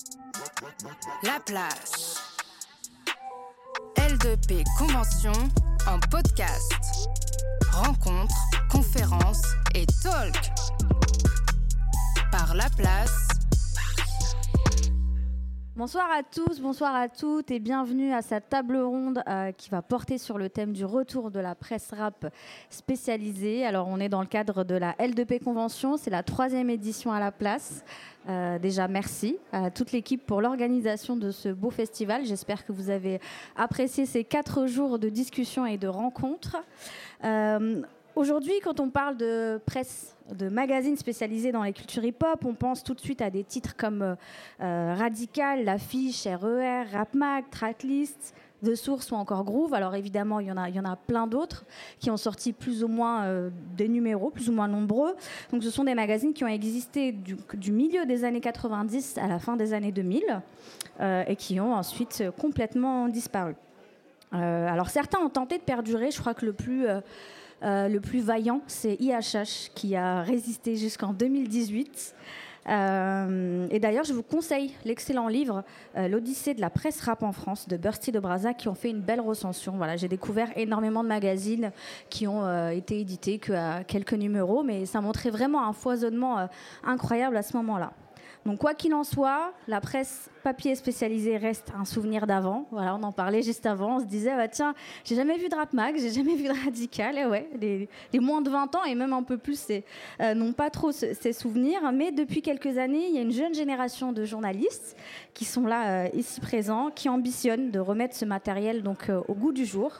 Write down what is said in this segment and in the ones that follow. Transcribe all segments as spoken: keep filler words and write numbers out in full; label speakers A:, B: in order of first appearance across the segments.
A: La place. L deux P Convention en podcast. Rencontres, conférences et talk. Par La Place.
B: Bonsoir à tous, bonsoir à toutes et bienvenue à cette table ronde euh, qui va porter sur le thème du retour de la presse rap spécialisée. Alors on est dans le cadre de la L deux P Convention, c'est la troisième édition à La Place. Euh, déjà merci à toute l'équipe pour l'organisation de ce beau festival. J'espère que vous avez apprécié ces quatre jours de discussion et de rencontres. Euh, Aujourd'hui, quand on parle de presse, de magazines spécialisés dans les cultures hip-hop, on pense tout de suite à des titres comme euh, Radical, L'Affiche, R E R, Rap Mag, Tracklist, The Source ou encore Groove. Alors évidemment, il y en a, il y en a plein d'autres qui ont sorti plus ou moins euh, des numéros, plus ou moins nombreux. Donc ce sont des magazines qui ont existé du, du milieu des années quatre-vingt-dix à la fin des années deux mille euh, et qui ont ensuite complètement disparu. Euh, alors certains ont tenté de perdurer, je crois que le plus... Euh, Euh, le plus vaillant, c'est I H H qui a résisté jusqu'en deux mille dix-huit. Euh, et d'ailleurs, je vous conseille l'excellent livre euh, L'Odyssée de la presse rap en France de Bursty de Brazza qui ont fait une belle recension. Voilà, j'ai découvert énormément de magazines qui ont euh, été édités qu'à quelques numéros, mais ça montrait vraiment un foisonnement euh, incroyable à ce moment-là. Donc quoi qu'il en soit, la presse papier spécialisée reste un souvenir d'avant. Voilà, on en parlait juste avant. On se disait, bah, tiens, j'ai jamais vu de Rap Mag, j'ai jamais vu de Radical. Et ouais, les, les moins de vingt ans et même un peu plus c'est, euh, n'ont pas trop ce, ces souvenirs. Mais depuis quelques années, il y a une jeune génération de journalistes qui sont là, euh, ici présents, qui ambitionnent de remettre ce matériel donc, euh, au goût du jour.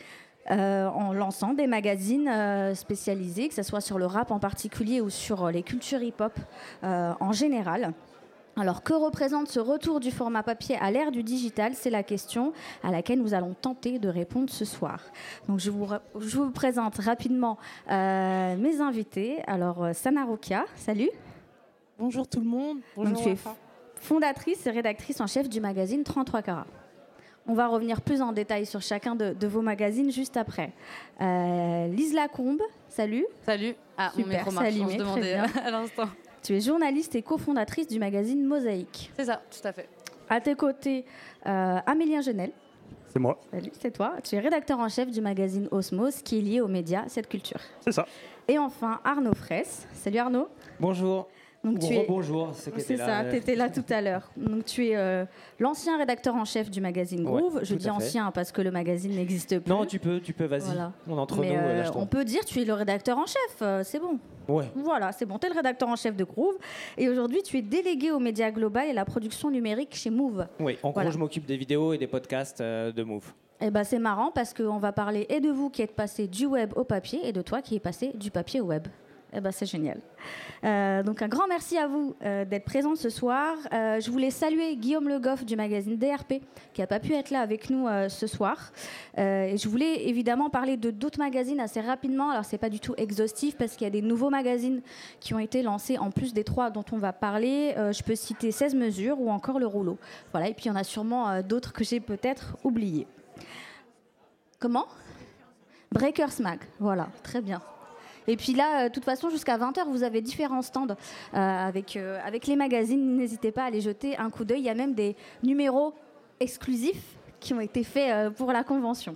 B: Euh, en lançant des magazines euh, spécialisés, que ce soit sur le rap en particulier ou sur les cultures hip-hop euh, en général. Alors, que représente ce retour du format papier à l'ère du digital ? C'est la question à laquelle nous allons tenter de répondre ce soir. Donc, je vous, je vous présente rapidement euh, mes invités. Alors, Sana Rokia, salut.
C: Bonjour tout le monde. Bonjour.
B: Donc, tu es fondatrice et rédactrice en chef du magazine trente-trois carats. On va revenir plus en détail sur chacun de, de vos magazines juste après. Euh, Lise Lacombe, salut.
C: Salut.
B: Ah, super, mon micro marche, on se demandait à l'instant. Tu es journaliste et cofondatrice du magazine Mosaïque.
C: C'est ça, tout à fait.
B: À tes côtés, euh, Amélien Genel.
D: C'est moi.
B: Salut, c'est toi. Tu es rédacteur en chef du magazine Osmose, qui est lié aux médias, cette culture.
D: C'est ça.
B: Et enfin, Arnaud Fraisse. Salut Arnaud.
E: Bonjour.
B: Donc, tu es...
E: Bonjour,
B: c'est, c'est ça, tu étais là tout à l'heure. Donc tu es euh, l'ancien rédacteur en chef du magazine Groove. Ouais, je dis ancien parce que le magazine n'existe plus.
E: Non, tu peux, tu peux, vas-y. Voilà. On est entre
B: Mais
E: nous.
B: Euh, on peut dire tu es le rédacteur en chef, euh, c'est bon.
E: Ouais.
B: Voilà, c'est bon, tu es le rédacteur en chef de Groove. Et aujourd'hui, tu es délégué aux médias global et la production numérique chez Move.
E: Oui, en
B: voilà.
E: gros, je m'occupe des vidéos et des podcasts euh, de Move.
B: Et ben, c'est marrant parce qu'on va parler et de vous qui êtes passé du web au papier et de toi qui est passé du papier au web. Eh ben, c'est génial. Euh, donc un grand merci à vous euh, d'être présents ce soir. Euh, je voulais saluer Guillaume Le Goff du magazine D R P qui n'a pas pu être là avec nous euh, ce soir. Euh, et je voulais évidemment parler de d'autres magazines assez rapidement. Alors c'est pas du tout exhaustif parce qu'il y a des nouveaux magazines qui ont été lancés en plus des trois dont on va parler. Euh, je peux citer seize mesures ou encore Le Rouleau. Voilà. Et puis il y en a sûrement euh, d'autres que j'ai peut-être oubliés. Comment ? Breakers Mag. Voilà, très bien. Et puis là, de toute façon, jusqu'à vingt heures, vous avez différents stands euh, avec, euh, avec les magazines. N'hésitez pas à aller jeter un coup d'œil. Il y a même des numéros exclusifs qui ont été faits euh, pour la convention.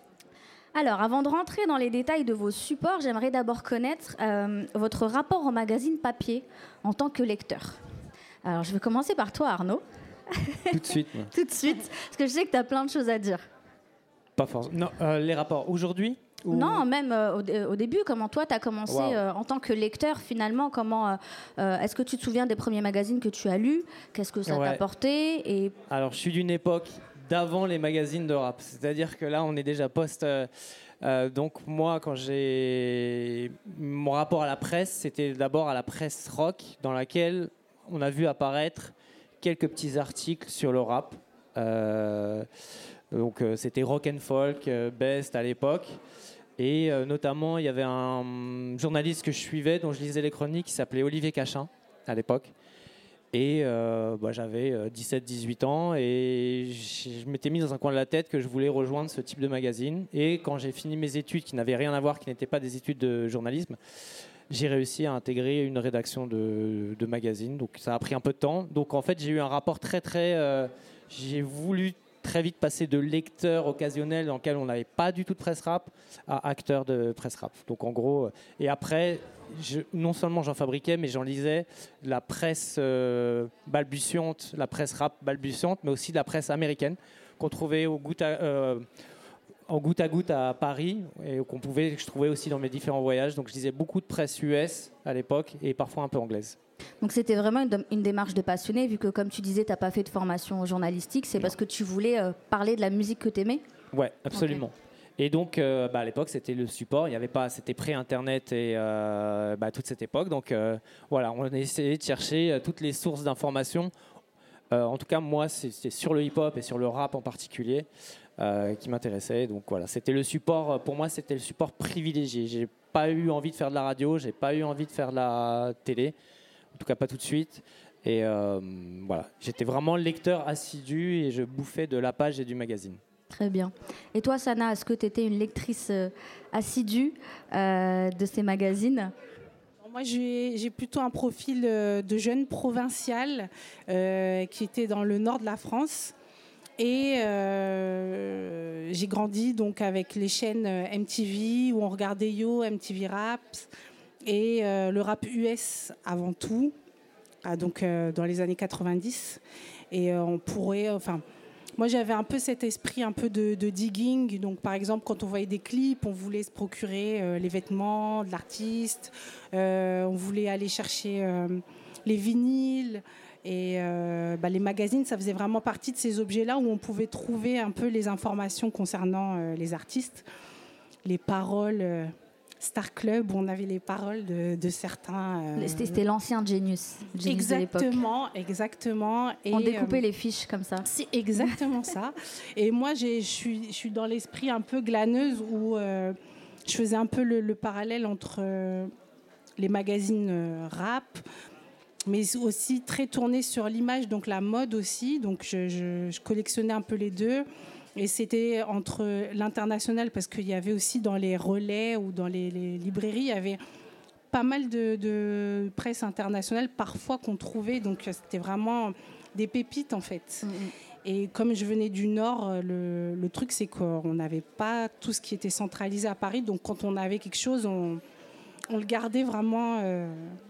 B: Alors, avant de rentrer dans les détails de vos supports, j'aimerais d'abord connaître euh, votre rapport au magazine papier en tant que lecteur. Alors, je vais commencer par toi, Arnaud.
E: Tout de suite. Moi.
B: Tout de suite, parce que je sais que tu as plein de choses à dire.
E: Pas forcément. Non, euh, les rapports aujourd'hui ou...
B: Non, même euh, au, au début, comment toi, tu as commencé wow. euh, en tant que lecteur, finalement, comment, euh, euh, est-ce que tu te souviens des premiers magazines que tu as lus ? Qu'est-ce que ça ouais. t'a apporté ? Et...
E: Alors, je suis d'une époque d'avant les magazines de rap. C'est-à-dire que là, on est déjà post... Euh, euh, donc, moi, quand j'ai... Mon rapport à la presse, c'était d'abord à la presse rock, dans laquelle on a vu apparaître quelques petits articles sur le rap. Euh... Donc, euh, c'était Rock and Folk, euh, Best à l'époque. Et euh, notamment, il y avait un journaliste que je suivais, dont je lisais les chroniques, qui s'appelait Olivier Cachin, à l'époque. Et euh, bah, j'avais euh, dix-sept dix-huit ans et je m'étais mis dans un coin de la tête que je voulais rejoindre ce type de magazine. Et quand j'ai fini mes études, qui n'avaient rien à voir, qui n'étaient pas des études de journalisme, j'ai réussi à intégrer une rédaction de, de magazine. Donc ça a pris un peu de temps. Donc en fait, j'ai eu un rapport très très... Euh, j'ai voulu très vite passer de lecteur occasionnel dans lequel on n'avait pas du tout de presse rap à acteur de presse rap. Donc en gros, et après, je, non seulement j'en fabriquais, mais j'en lisais la presse euh, balbutiante, la presse rap balbutiante, mais aussi de la presse américaine qu'on trouvait au goutte à, euh, en goutte à goutte à Paris et qu'on pouvait, que je trouvais aussi dans mes différents voyages. Donc je lisais beaucoup de presse U S à l'époque et parfois un peu anglaise.
B: Donc c'était vraiment une, une démarche de passionné, vu que comme tu disais, tu n'as pas fait de formation journalistique, c'est non. parce que tu voulais euh, parler de la musique que tu aimais ?
E: Ouais, absolument. Okay. Et donc euh, bah, à l'époque, c'était le support, il y avait pas, c'était pré-internet et euh, bah, toute cette époque. Donc euh, voilà, on a essayé de chercher euh, toutes les sources d'informations. Euh, en tout cas, moi, c'est, c'est sur le hip-hop et sur le rap en particulier euh, qui m'intéressait. Donc voilà, c'était le support, pour moi, c'était le support privilégié. J'ai pas eu envie de faire de la radio, j'ai pas eu envie de faire de la télé. En tout cas, pas tout de suite. Et euh, voilà, j'étais vraiment lecteur assidu et je bouffais de la page et du magazine.
B: Très bien. Et toi, Sana, est-ce que tu étais une lectrice euh, assidue euh, de ces magazines ?
C: Moi, j'ai, j'ai plutôt un profil de jeune provinciale euh, qui était dans le nord de la France. Et euh, j'ai grandi donc avec les chaînes M T V où on regardait Yo, M T V Raps. Et euh, le rap U S avant tout, ah, donc euh, dans les années quatre-vingt-dix. Et euh, on pourrait, enfin, moi j'avais un peu cet esprit un peu de, de digging. Donc par exemple, quand on voyait des clips, on voulait se procurer euh, les vêtements de l'artiste, euh, on voulait aller chercher euh, les vinyles. Et euh, bah, les magazines, ça faisait vraiment partie de ces objets-là où on pouvait trouver un peu les informations concernant euh, les artistes, les paroles. Euh, Star Club, où on avait les paroles de, de certains...
B: Euh... C'était, c'était l'ancien Genius, Genius
C: exactement, de l'époque. Exactement.
B: Et on découpait euh, les fiches comme ça.
C: C'est exactement ça. Et moi, je suis, je suis dans l'esprit un peu glaneuse où euh, je faisais un peu le, le parallèle entre euh, les magazines euh, rap, mais aussi très tourné sur l'image, donc la mode aussi. Donc je, je, je collectionnais un peu les deux. Et c'était entre l'international, parce qu'il y avait aussi dans les relais ou dans les, les librairies, il y avait pas mal de, de presse internationale parfois qu'on trouvait. Donc c'était vraiment des pépites en fait. Mmh. Et comme je venais du Nord, le, le truc c'est qu'on n'avait pas tout ce qui était centralisé à Paris. Donc quand on avait quelque chose, on, on le gardait vraiment. Euh...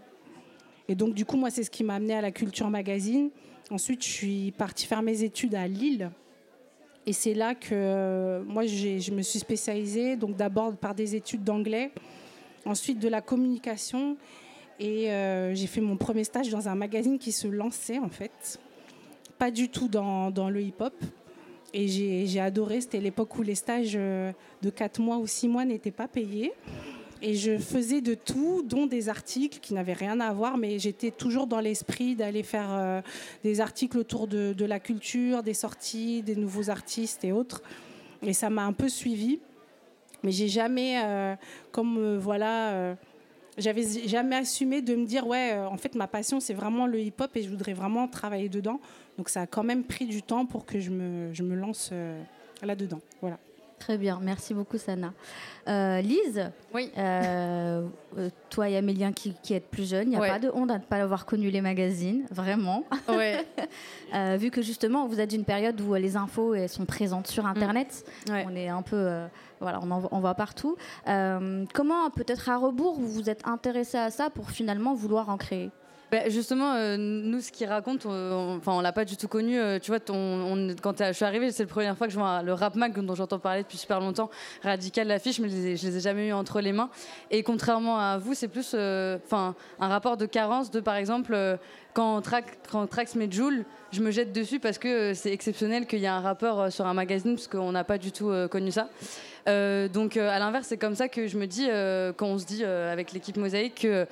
C: Et donc du coup, moi, c'est ce qui m'a amené à la Culture Magazine. Ensuite, je suis partie faire mes études à Lille. Et c'est là que euh, moi, j'ai, je me suis spécialisée, donc d'abord par des études d'anglais, ensuite de la communication. Et euh, j'ai fait mon premier stage dans un magazine qui se lançait, en fait. Pas du tout dans, dans le hip-hop. Et j'ai, j'ai adoré. C'était l'époque où les stages de quatre mois ou six mois n'étaient pas payés. Et je faisais de tout, dont des articles qui n'avaient rien à voir, mais j'étais toujours dans l'esprit d'aller faire euh, des articles autour de, de la culture, des sorties, des nouveaux artistes et autres. Et ça m'a un peu suivie. Mais j'ai jamais, euh, comme euh, voilà, euh, j'avais jamais assumé de me dire, ouais, euh, en fait, ma passion, c'est vraiment le hip-hop et je voudrais vraiment travailler dedans. Donc ça a quand même pris du temps pour que je me, je me lance euh, là-dedans. Voilà.
B: Très bien, merci beaucoup Sana. Euh, Lise,
A: oui.
B: euh, toi et Amélien qui, qui êtes plus jeunes, il n'y a
A: ouais.
B: pas de honte à ne pas avoir connu les magazines, vraiment.
A: Ouais.
B: euh, vu que justement vous êtes d'une période où les infos elles sont présentes sur Internet,
A: mmh. ouais.
B: on est un peu, euh, voilà, on en on voit partout. Euh, comment peut-être à rebours vous vous êtes intéressé à ça pour finalement vouloir en créer?
D: Bah justement, euh, nous, ce qu'ils racontent, on, enfin, on l'a pas du tout connu. Euh, tu vois, ton, on, quand je suis arrivée, c'est la première fois que je vois le rap mag dont j'entends parler depuis super longtemps. Radical, l'affiche, mais je les, je les ai jamais eu entre les mains. Et contrairement à vous, c'est plus, enfin, euh, un rapport de carence de, par exemple, euh, quand, Trax, quand Trax met Jul, je me jette dessus parce que euh, c'est exceptionnel qu'il y ait un rappeur euh, sur un magazine, parce qu'on n'a pas du tout euh, connu ça. Euh, donc, euh, à l'inverse, c'est comme ça que je me dis, euh, quand on se dit euh, avec l'équipe Mosaïque, que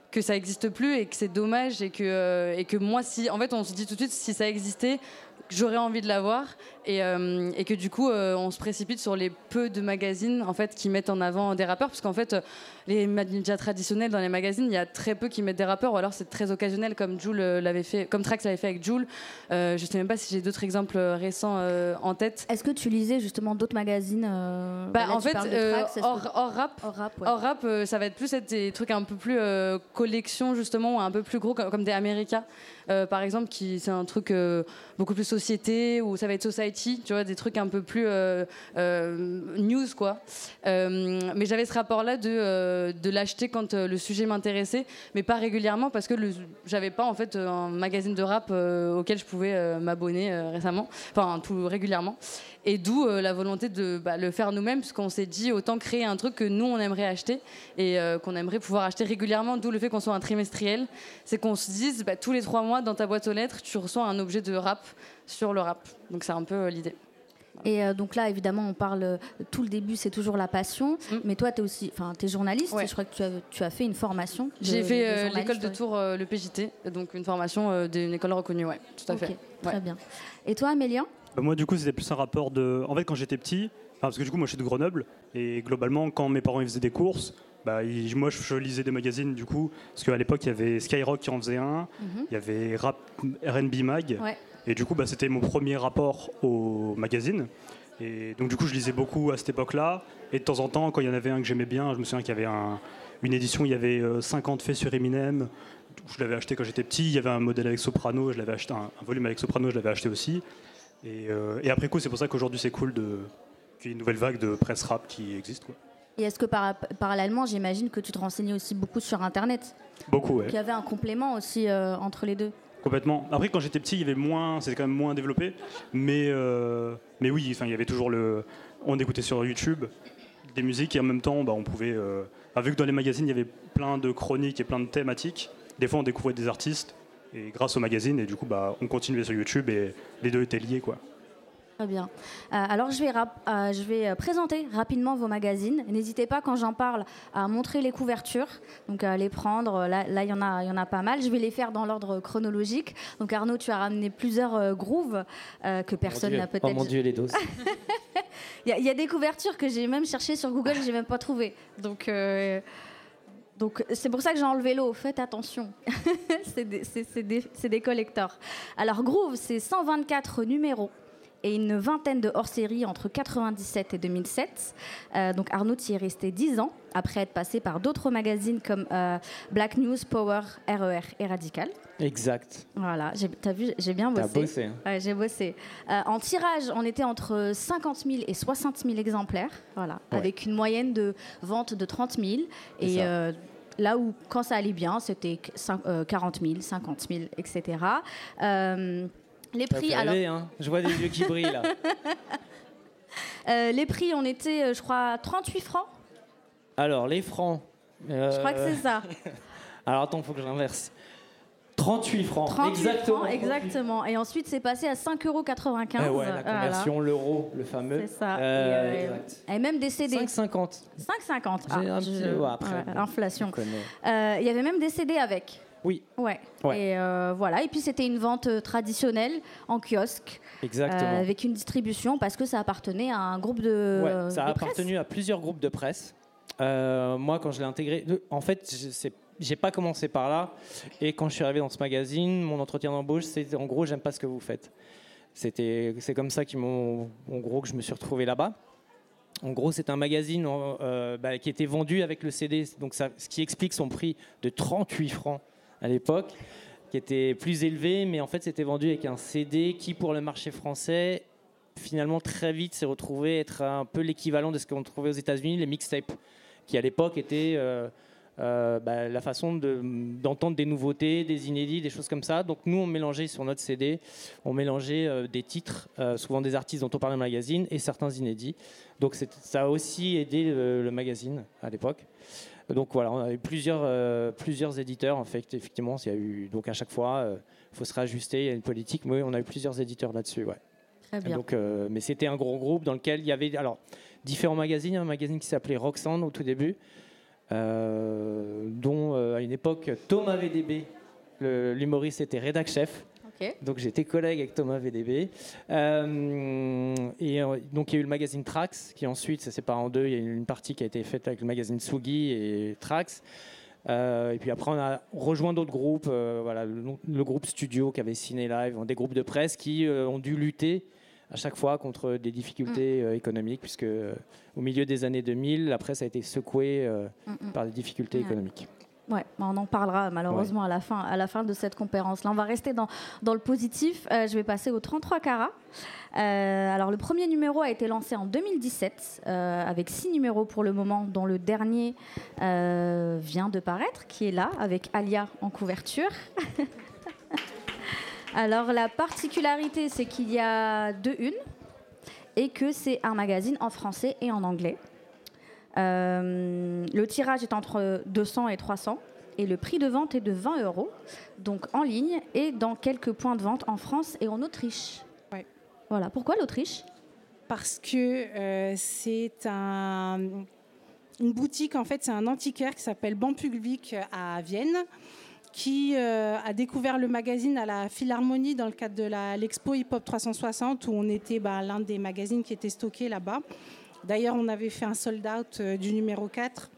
D: que ça n'existe plus et que c'est dommage et que, euh, et que moi, si, en fait, on se dit tout de suite, si ça existait, j'aurais envie de l'avoir et, euh, et que du coup, euh, on se précipite sur les peu de magazines en fait, qui mettent en avant des rappeurs, parce qu'en fait, euh, les médias traditionnels dans les magazines, il y a très peu qui mettent des rappeurs, ou alors c'est très occasionnel, comme Jul l'avait fait, comme Trax l'avait fait avec Jul. Euh, je ne sais même pas si j'ai d'autres exemples récents euh, en tête.
B: Est-ce que tu lisais justement d'autres magazines euh,
D: bah,
B: là,
D: en fait, euh,
B: Trax,
D: hors,
B: que...
D: hors rap,
B: hors rap, ouais.
D: hors rap euh, ça va être plus être des trucs un peu plus euh, collection justement, ou un peu plus gros, comme, comme des America, euh, par exemple, qui c'est un truc euh, beaucoup plus société, ou ça va être Society, tu vois, des trucs un peu plus euh, euh, news, quoi. Euh, mais j'avais ce rapport-là de, euh, de l'acheter quand euh, le sujet m'intéressait, mais pas régulièrement, parce que le, j'avais pas en fait un magazine de rap euh, auquel je pouvais euh, m'abonner euh, récemment, enfin tout régulièrement. Et d'où euh, la volonté de bah, le faire nous-mêmes, parce qu'on s'est dit autant créer un truc que nous on aimerait acheter et euh, qu'on aimerait pouvoir acheter régulièrement, d'où le fait qu'on soit un trimestriel. C'est qu'on se dise bah, tous les trois mois dans ta boîte aux lettres tu reçois un objet de rap sur le rap. Donc c'est un peu euh, l'idée.
B: Et euh, donc là, évidemment, on parle, euh, tout le début, c'est toujours la passion. Mm. Mais toi, tu es aussi, enfin, tu es journaliste. Ouais. Je crois que tu as, tu as fait une formation. De,
D: J'ai fait euh,
B: de
D: l'école de Tours, euh, le P J T, donc une formation euh, d'une école reconnue, ouais, tout à
B: okay,
D: fait.
B: Très
D: ouais.
B: bien. Et toi, Amélien?
F: Bah moi, du coup, c'était plus un rapport de... En fait, quand j'étais petit, parce que du coup, moi, je suis de Grenoble, et globalement, quand mes parents ils faisaient des courses, bah, ils, moi, je, je lisais des magazines, du coup, parce qu'à l'époque, il y avait Skyrock qui en faisait un, il mm-hmm. y avait Rap R and B Mag,
B: ouais.
F: et du coup, bah, c'était mon premier rapport au magazine. Et donc, du coup, je lisais beaucoup à cette époque-là, et de temps en temps, quand il y en avait un que j'aimais bien, je me souviens qu'il y avait un, une édition, il y avait euh, cinquante faits sur Eminem. Je l'avais acheté quand j'étais petit. Il y avait un modèle avec Soprano, je l'avais acheté, un, un volume avec Soprano, je l'avais acheté aussi. Et, euh, et après coup, c'est pour ça qu'aujourd'hui c'est cool de, qu'il y ait une nouvelle vague de presse rap qui existe, quoi.
B: Et est-ce que par, parallèlement, j'imagine que tu te renseignais aussi beaucoup sur Internet?
F: Beaucoup, ouais.
B: Qu'il y avait un complément aussi euh, entre les deux?
F: Complètement. Après, quand j'étais petit, il y avait moins, c'était quand même moins développé. Mais, euh, mais oui, enfin, il y avait toujours le. On écoutait sur YouTube des musiques et en même temps, bah, on pouvait. Euh, bah, vu que dans les magazines, il y avait plein de chroniques et plein de thématiques. Des fois, on découvrait des artistes. Et grâce au magazine, et du coup, bah, on continuait sur YouTube et les deux étaient liés, quoi.
B: Très bien. Euh, alors, je vais, rap- euh, je vais présenter rapidement vos magazines. N'hésitez pas, quand j'en parle, à montrer les couvertures, donc à les prendre. Là, il là, y en a, y en a pas mal. Je vais les faire dans l'ordre chronologique. Donc, Arnaud, tu as ramené plusieurs euh, grooves euh, que personne n'a peut-être...
E: Oh mon Dieu, les doses.
B: Il y, y a des couvertures que j'ai même cherchées sur Google et que j'ai même pas trouvées. Donc... Euh Donc, c'est pour ça que j'ai enlevé l'eau. Faites attention. c'est, des, c'est, c'est, des, c'est des collectors. Alors, Groove, c'est cent vingt-quatre numéros et une vingtaine de hors-série entre quatre-vingt-dix-sept et deux mille sept. Euh, donc, Arnaud y est resté dix ans, après être passé par d'autres magazines comme euh, Black News, Power, R E R et Radical.
E: Exact.
B: Voilà, j'ai, t'as vu, j'ai bien bossé.
E: T'as bossé. Hein.
B: Ouais, j'ai bossé. Euh, en tirage, on était entre cinquante mille et soixante mille exemplaires, voilà, ouais. Avec une moyenne de vente de trente mille. Et euh, là où, quand ça allait bien, c'était quarante mille, cinquante mille, et cetera. Euh, les prix,
E: alors... rêver, hein. Je vois des yeux qui brillent, là.
B: euh, les prix, on était, je crois, trente-huit francs.
E: Alors, les francs... Euh...
B: Je crois que c'est ça.
E: Alors, attends, il faut que j'inverse. trente-huit francs,
B: trente-huit
E: exactement.
B: Francs, exactement. Et ensuite, c'est passé à cinq euros quatre-vingt-quinze.
E: Eh ouais, la conversion, voilà. L'euro, le fameux.
B: C'est ça.
E: Euh,
B: et, euh, et même des C D.
E: cinq cinquante.
B: cinq cinquante.
E: Ah, un petit...
B: je...
E: ouais, après,
B: ouais,
E: bon,
B: inflation. Il euh, y avait même des C D avec.
E: Oui.
B: Ouais.
E: ouais.
B: Et euh, voilà. Et puis, c'était une vente traditionnelle en kiosque.
E: Exactement.
B: Euh, avec une distribution parce que ça appartenait à un groupe de.
E: Ouais, ça a
B: de
E: appartenu
B: presse.
E: à plusieurs groupes de presse. Euh, moi, quand je l'ai intégré, en fait, c'est j'ai pas commencé par là, et quand je suis arrivé dans ce magazine, mon entretien d'embauche, c'était en gros, j'aime pas ce que vous faites. C'était, c'est comme ça qu'ils m'ont, en gros, que je me suis retrouvé là-bas. En gros, c'est un magazine euh, bah, qui était vendu avec le C D, donc ça, ce qui explique son prix de trente-huit francs à l'époque, qui était plus élevé, mais en fait, c'était vendu avec un C D qui, pour le marché français, finalement, très vite, s'est retrouvé être un peu l'équivalent de ce qu'on trouvait aux États-Unis, les mixtapes, qui à l'époque étaient euh, Euh, bah, la façon de, d'entendre des nouveautés, des inédits, des choses comme ça. Donc nous, on mélangeait sur notre C D, on mélangeait euh, des titres, euh, souvent des artistes dont on parlait dans le magazine, et certains inédits. Donc c'est, ça a aussi aidé le, le magazine à l'époque. Donc voilà, on a eu plusieurs, euh, plusieurs éditeurs. En fait, effectivement, il y a eu, donc à chaque fois, il euh, faut se réajuster, il y a une politique. Mais oui, on a eu plusieurs éditeurs là-dessus. Ouais.
B: Très bien.
E: Donc, euh, mais c'était un gros groupe dans lequel il y avait alors, différents magazines. Un magazine qui s'appelait Rock Sound au tout début. euh, dont euh, à une époque Thomas V D B, le, l'humoriste, était rédac chef.
B: Okay.
E: Donc j'étais collègue avec Thomas V D B. Euh, et euh, donc il y a eu le magazine Trax, qui ensuite s'est séparé en deux. Il y a eu une partie qui a été faite avec le magazine Tsugi et Trax. Euh, et puis après, on a rejoint d'autres groupes, euh, voilà, le, le groupe Studio qui avait Ciné Live, des groupes de presse qui euh, ont dû lutter à chaque fois contre des difficultés euh, économiques, puisque euh, au milieu des années deux mille, la presse a été secouée euh, mm-hmm. par des difficultés ouais. économiques.
B: Ouais, on en parlera malheureusement ouais. à la fin, à la fin de cette conférence-là. On va rester dans, dans le positif. Euh, je vais passer au trente-trois carats. Euh, alors, le premier numéro a été lancé en deux mille dix-sept, euh, avec six numéros pour le moment, dont le dernier euh, vient de paraître, qui est là, avec Alia en couverture. Alors, la particularité, c'est qu'il y a deux unes et que c'est un magazine en français et en anglais. Euh, le tirage est entre deux cents et trois cents et le prix de vente est de vingt euros, donc en ligne et dans quelques points de vente en France et en Autriche.
C: Ouais.
B: Voilà. Pourquoi l'Autriche ?
C: Parce que euh, c'est un, une boutique, en fait, c'est un antiquaire qui s'appelle Banque Publique à Vienne, qui euh, a découvert le magazine à la Philharmonie dans le cadre de la, l'Expo Hip Hop trois cent soixante, où on était bah, l'un des magazines qui était stocké là-bas. D'ailleurs, on avait fait un sold-out euh, du numéro quatre.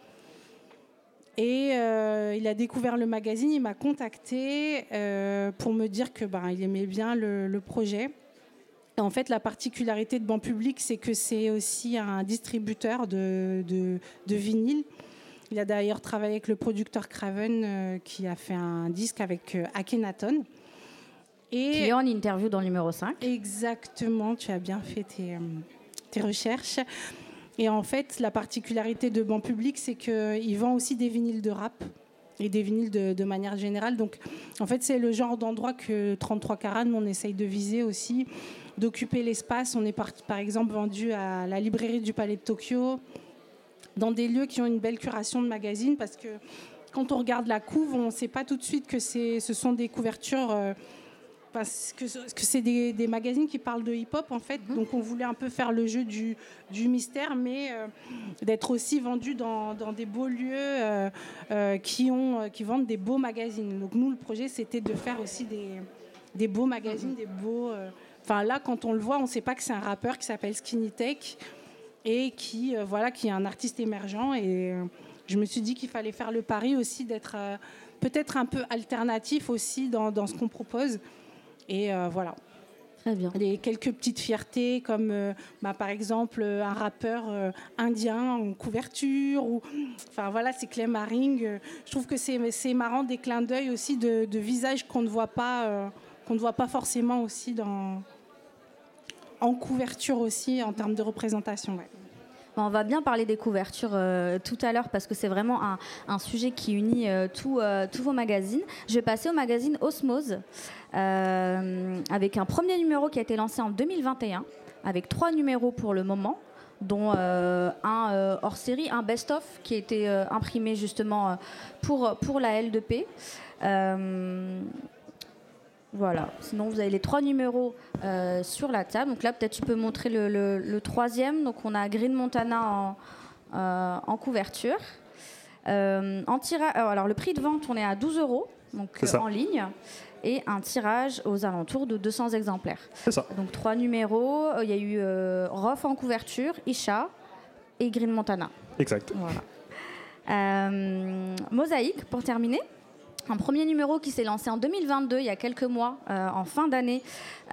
C: Et euh, il a découvert le magazine, il m'a contacté euh, pour me dire que bah, il aimait bien le, le projet. Et en fait, la particularité de Banque Publique, c'est que c'est aussi un distributeur de, de, de vinyle. Il a d'ailleurs travaillé avec le producteur Craven, euh, qui a fait un disque avec euh, Akhenaton.
B: Et qui est en interview dans le numéro cinq.
C: Exactement, tu as bien fait tes... Euh, tes recherches. Et en fait, la particularité de Banque Publique, c'est qu'il vend aussi des vinyles de rap et des vinyles de, de manière générale. Donc, en fait, c'est le genre d'endroit que trente-trois carats, on essaye de viser aussi, d'occuper l'espace. On est par, par exemple vendu à la librairie du Palais de Tokyo, dans des lieux qui ont une belle curation de magazines, parce que quand on regarde la couve, on ne sait pas tout de suite que c'est, ce sont des couvertures... Euh, parce que, que c'est des, des magazines qui parlent de hip-hop, en fait. Mmh. Donc, on voulait un peu faire le jeu du, du mystère, mais euh, d'être aussi vendu dans, dans des beaux lieux euh, euh, qui, ont, qui vendent des beaux magazines. Donc, nous, le projet, c'était de faire aussi des, des beaux magazines, mmh. des beaux... Enfin, euh, là, quand on le voit, on ne sait pas que c'est un rappeur qui s'appelle Skinny Tech et qui, euh, voilà, qui est un artiste émergent. Et euh, je me suis dit qu'il fallait faire le pari aussi d'être euh, peut-être un peu alternatif aussi dans, dans ce qu'on propose. Et euh, voilà.
B: Très bien.
C: Il y a quelques petites fiertés, comme euh, bah, par exemple un rappeur euh, indien en couverture. Ou, enfin voilà, c'est Clem Haring. Euh, je trouve que c'est, c'est marrant, des clins d'œil aussi de, de visages qu'on ne voit pas, euh, qu'on ne voit pas forcément aussi dans, en couverture aussi, en termes de représentation. Ouais.
B: On va bien parler des couvertures euh, tout à l'heure parce que c'est vraiment un, un sujet qui unit euh, tout, euh, tous vos magazines. Je vais passer au magazine Osmose euh, avec un premier numéro qui a été lancé en deux mille vingt et un avec trois numéros pour le moment, dont euh, un euh, hors-série, un best-of qui a été euh, imprimé justement pour, pour la L deux P. Euh, Voilà. Sinon, vous avez les trois numéros euh, sur la table. Donc là, peut-être tu peux montrer le, le, le troisième. Donc on a Green Montana en, euh, en couverture. Euh, en tira... Alors le prix de vente, on est à douze euros, donc euh, en ligne, et un tirage aux alentours de deux cents exemplaires.
F: C'est ça.
B: Donc trois numéros. Il y a eu euh, Rof en couverture, Isha et Green Montana.
F: Exact.
B: Voilà. Euh, Mosaïque pour terminer. Un premier numéro qui s'est lancé en deux mille vingt-deux, il y a quelques mois, euh, en fin d'année,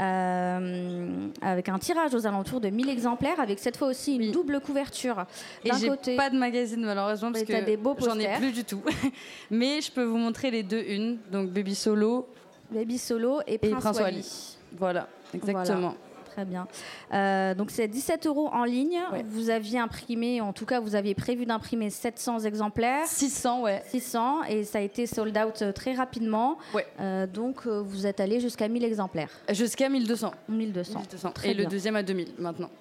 B: euh, avec un tirage aux alentours de mille exemplaires, avec cette fois aussi une oui. double couverture.
D: Et
B: d'un
D: j'ai
B: côté,
D: pas de magazine malheureusement, parce que
B: des beaux
D: j'en ai plus du tout. Mais je peux vous montrer les deux unes, donc Baby Solo,
B: Baby Solo et,
D: et
B: Prince,
D: Prince
B: Wally.
D: Wally. Voilà, exactement.
B: Voilà. Très bien. Euh, donc c'est dix-sept euros en ligne. Ouais. Vous aviez imprimé, en tout cas vous aviez prévu d'imprimer sept cents exemplaires.
D: six cents, ouais.
B: six cents, et ça a été sold out très rapidement.
D: Ouais.
B: Euh, donc euh, vous êtes allé jusqu'à mille exemplaires.
D: Jusqu'à mille deux cents.
B: mille deux cents.
D: mille deux cents.
B: Très
D: et
B: bien.
D: le deuxième à deux mille maintenant. Du coup.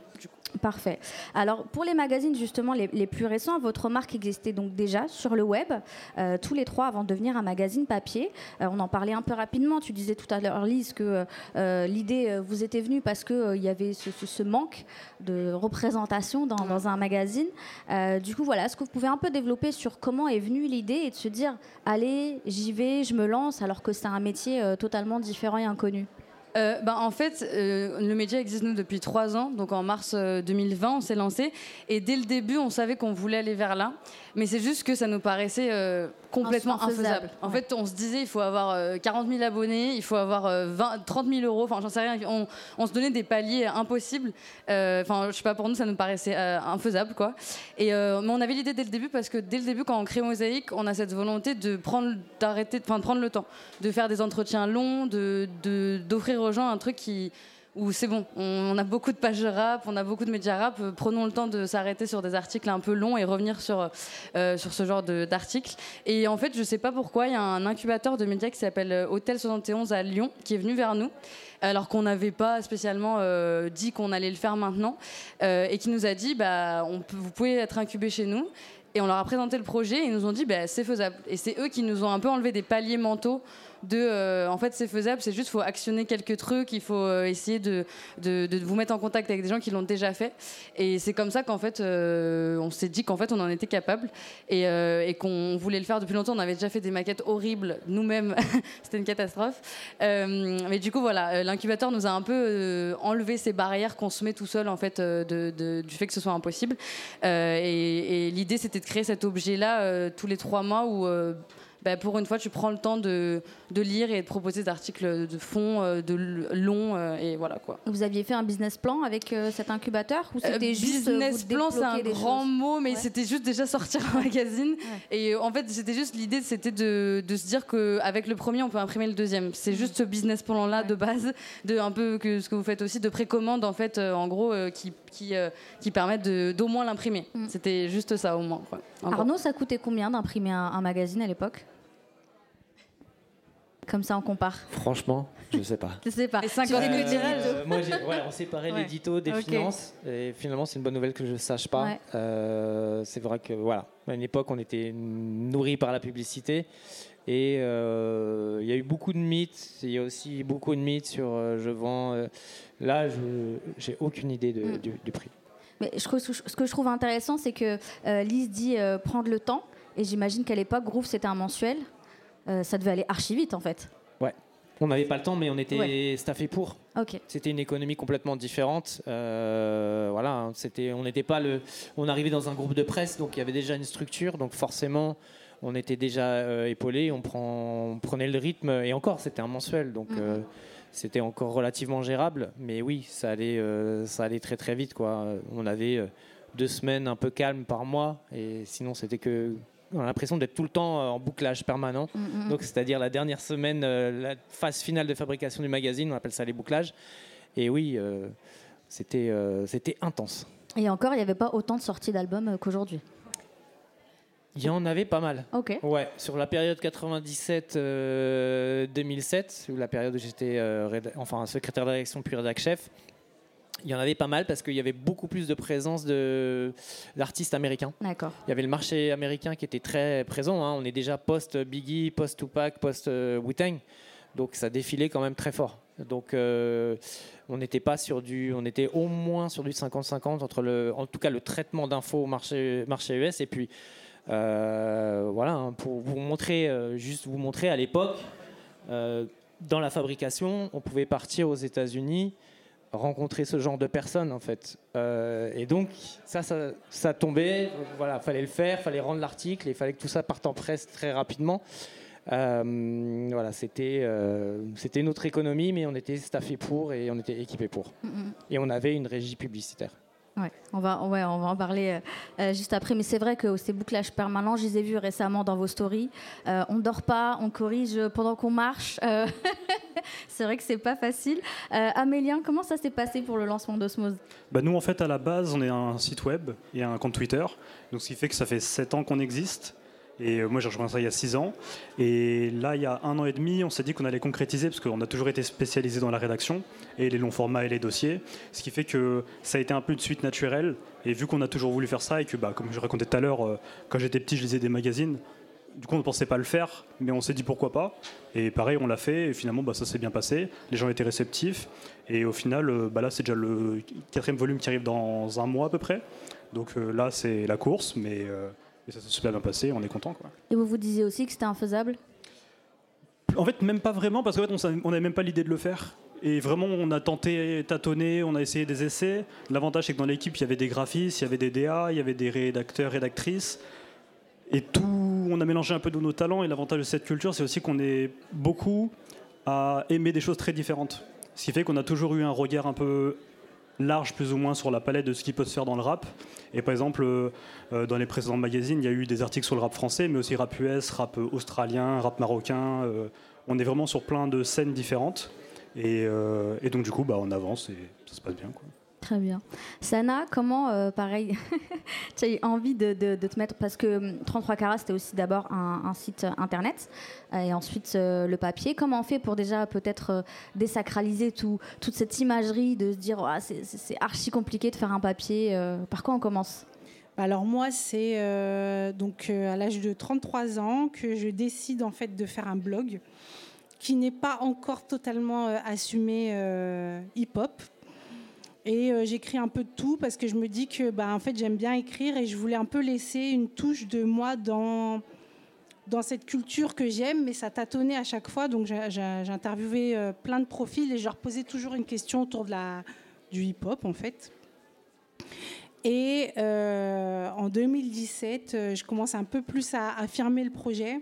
B: Parfait. Alors, pour les magazines, justement, les, les plus récents, votre marque existait donc déjà sur le web, euh, tous les trois, avant de devenir un magazine papier. Euh, on en parlait un peu rapidement. Tu disais tout à l'heure, Lise, que euh, l'idée euh, vous était venue parce qu'il euh, y avait ce, ce, ce manque de représentation dans, dans un magazine. Euh, du coup, voilà, est-ce que vous pouvez un peu développer sur comment est venue l'idée et de se dire, allez, j'y vais, je me lance, alors que c'est un métier euh, totalement différent et inconnu?
D: Euh, bah, en fait, euh, le média existe nous depuis trois ans, donc en mars euh, deux mille vingt, on s'est lancé. Et dès le début, on savait qu'on voulait aller vers là. Mais c'est juste que ça nous paraissait euh, complètement infaisable. infaisable. En ouais. fait, on se disait, il faut avoir euh, quarante mille abonnés, il faut avoir euh, vingt, trente mille euros, enfin, j'en sais rien. On, on se donnait des paliers impossibles. Enfin, euh, je sais pas, pour nous, ça nous paraissait euh, infaisable, quoi. Et, euh, mais on avait l'idée dès le début, parce que dès le début, quand on crée Mosaïque, on a cette volonté de prendre, d'arrêter, enfin, de prendre le temps, de faire des entretiens longs, de, de, d'offrir aux gens un truc qui... où c'est bon, on a beaucoup de pages de rap, on a beaucoup de médias rap, prenons le temps de s'arrêter sur des articles un peu longs et revenir sur, euh, sur ce genre de, d'articles. Et en fait, je sais pas pourquoi, il y a un incubateur de médias qui s'appelle Hôtel soixante et onze à Lyon, qui est venu vers nous, alors qu'on n'avait pas spécialement euh, dit qu'on allait le faire maintenant, euh, et qui nous a dit, bah, on peut, vous pouvez être incubé chez nous. Et on leur a présenté le projet et ils nous ont dit, bah, c'est faisable. Et c'est eux qui nous ont un peu enlevé des paliers mentaux de euh, en fait c'est faisable, c'est juste faut actionner quelques trucs, il faut euh, essayer de, de, de vous mettre en contact avec des gens qui l'ont déjà fait, et c'est comme ça qu'en fait euh, on s'est dit qu'en fait on en était capable, et, euh, et qu'on voulait le faire depuis longtemps. On avait déjà fait des maquettes horribles nous-mêmes c'était une catastrophe, euh, mais du coup voilà, l'incubateur nous a un peu euh, enlevé ces barrières qu'on se met tout seul en fait, euh, de, de, du fait que ce soit impossible, euh, et, et l'idée c'était de créer cet objet là euh, tous les trois mois où euh, bah, pour une fois, tu prends le temps de, de lire et de proposer des articles de fond, euh, de long, euh, et voilà quoi.
B: Vous aviez fait un business plan avec euh, cet incubateur, ou c'était euh, juste
D: business plan, c'est un grand
B: choses.
D: mot, mais
B: ouais.
D: c'était juste déjà sortir un magazine. Ouais. Et en fait, c'était juste l'idée, c'était de, de se dire qu'avec le premier, on peut imprimer le deuxième. C'est mmh. juste ce business plan-là ouais. de base, de un peu que ce que vous faites aussi, de précommande en fait, euh, en gros, euh, qui qui, euh, qui permettent de, d'au moins l'imprimer. Mmh. C'était juste ça au moins. Quoi.
B: Arnaud, ça coûtait combien d'imprimer un, un magazine à l'époque ? Comme ça, on compare.
E: Franchement, je sais pas.
B: Je sais pas.
D: Et cinquante
E: euh,
D: mille tirages.
E: Euh, moi, j'ai, ouais, on séparait ouais. l'édito des okay. finances. Et finalement, c'est une bonne nouvelle que je sache pas. Ouais. Euh, c'est vrai que voilà, à une époque, on était nourris par la publicité. Et il euh, y a eu beaucoup de mythes. Il y a aussi beaucoup de mythes sur euh, je vends. Euh, là, je j'ai aucune idée de, mm. du, du prix.
B: Mais je, ce que je trouve intéressant, c'est que euh, Lise dit euh, prendre le temps. Et j'imagine qu'à l'époque, Groove, c'était un mensuel. Euh, ça devait aller archi vite en fait.
E: Ouais, on n'avait pas le temps, mais on était ouais. staffé pour.
B: Okay.
E: C'était une économie complètement différente. Euh, voilà, c'était, on n'était pas le, on arrivait dans un groupe de presse, donc il y avait déjà une structure, donc forcément, on était déjà euh, épaulé, on, prend, on prenait le rythme, et encore, c'était un mensuel, donc mm-hmm. euh, c'était encore relativement gérable. Mais oui, ça allait, euh, ça allait très très vite, quoi. On avait euh, deux semaines un peu calmes par mois, et sinon c'était que on a l'impression d'être tout le temps en bouclage permanent. Mm-hmm. Donc, c'est-à-dire la dernière semaine, euh, la phase finale de fabrication du magazine, on appelle ça les bouclages. Et oui, euh, c'était, euh, c'était intense.
B: Et encore, il n'y avait pas autant de sorties d'albums qu'aujourd'hui.
E: Il y en avait pas mal.
B: Ok.
E: Ouais, sur la période quatre-vingt-dix-sept deux mille sept, la période où j'étais euh, réda- enfin, secrétaire de rédaction puis rédac chef, il y en avait pas mal parce qu'il y avait beaucoup plus de présence de, d'artistes américains.
B: D'accord.
E: Il y avait le marché américain qui était très présent. Hein. On est déjà post-Biggie, post-Tupac, post-Wu-Tang. Donc ça défilait quand même très fort. Donc euh, on n'était pas sur du... On était au moins sur du cinquante cinquante entre le... En tout cas, le traitement d'infos au marché, marché U S. Et puis, euh, voilà, hein, pour vous montrer, euh, juste vous montrer, à l'époque, euh, dans la fabrication, on pouvait partir aux États-Unis, rencontrer ce genre de personnes en fait, euh, et donc ça, ça, ça tombait, voilà, fallait le faire, fallait rendre l'article, et il fallait que tout ça parte en presse très rapidement. Euh, voilà, c'était, euh, c'était notre économie, mais on était staffé pour et on était équipé pour, mm-hmm. et on avait une régie publicitaire.
B: Ouais, on va, ouais, on va en parler euh, juste après, mais c'est vrai que ces bouclages permanents, je les ai vus récemment dans vos stories. Euh, on ne dort pas, on corrige pendant qu'on marche. Euh, c'est vrai que c'est pas facile. Euh, Amélien, comment ça s'est passé pour le lancement d'Osmose ?
F: Bah nous, en fait, à la base, on est un site web et un compte Twitter, donc ce qui fait que ça fait sept ans qu'on existe. Et moi, j'ai rejoint ça il y a six ans. Et là, il y a un an et demi, on s'est dit qu'on allait concrétiser, parce qu'on a toujours été spécialisé dans la rédaction, et les longs formats et les dossiers. Ce qui fait que ça a été un peu une suite naturelle. Et vu qu'on a toujours voulu faire ça, et que, bah, comme je racontais tout à l'heure, quand j'étais petit, je lisais des magazines. Du coup, on ne pensait pas le faire, mais on s'est dit pourquoi pas. Et pareil, on l'a fait, et finalement, bah, ça s'est bien passé. Les gens étaient réceptifs. Et au final, bah, là, c'est déjà le quatrième volume qui arrive dans un mois à peu près. Donc euh, là, c'est la course, mais... Euh, Et ça s'est super bien passé, on est content, quoi.
B: Et vous vous disiez aussi que c'était infaisable ?
F: En fait, même pas vraiment, parce qu'en fait, on n'avait même pas l'idée de le faire. Et vraiment, on a tenté, tâtonné, on a essayé des essais. L'avantage, c'est que dans l'équipe, il y avait des graphistes, il y avait des D A, il y avait des rédacteurs, rédactrices. Et tout, on a mélangé un peu de nos talents. Et l'avantage de cette culture, c'est aussi qu'on est beaucoup à aimer des choses très différentes. Ce qui fait qu'on a toujours eu un regard un peu large, plus ou moins, sur la palette de ce qui peut se faire dans le rap. Et par exemple, euh, dans les précédents magazines, il y a eu des articles sur le rap français, mais aussi rap U S, rap australien, rap marocain. Euh, on est vraiment sur plein de scènes différentes. Et, euh, et donc, du coup, bah, on avance et ça se passe bien, quoi.
B: Très bien. Sana, comment, euh, pareil, tu as eu envie de, de, de te mettre... Parce que trente-trois carats, c'était aussi d'abord un, un site internet euh, et ensuite euh, le papier. Comment on fait pour déjà peut-être euh, désacraliser tout, toute cette imagerie, de se dire oh, c'est, c'est archi compliqué de faire un papier euh, par quoi on commence ?
C: Alors moi, c'est euh, donc euh, à l'âge de trente-trois ans que je décide en fait de faire un blog qui n'est pas encore totalement euh, assumé euh, hip-hop. Et euh, j'écris un peu de tout parce que je me dis que bah, en fait, j'aime bien écrire et je voulais un peu laisser une touche de moi dans, dans cette culture que j'aime, mais ça tâtonnait à chaque fois. Donc j'ai, j'ai, j'ai interviewé euh, plein de profils et je leur posais toujours une question autour de la, du hip-hop en fait. Et euh, en deux mille dix-sept, euh, je commence un peu plus à affirmer le projet.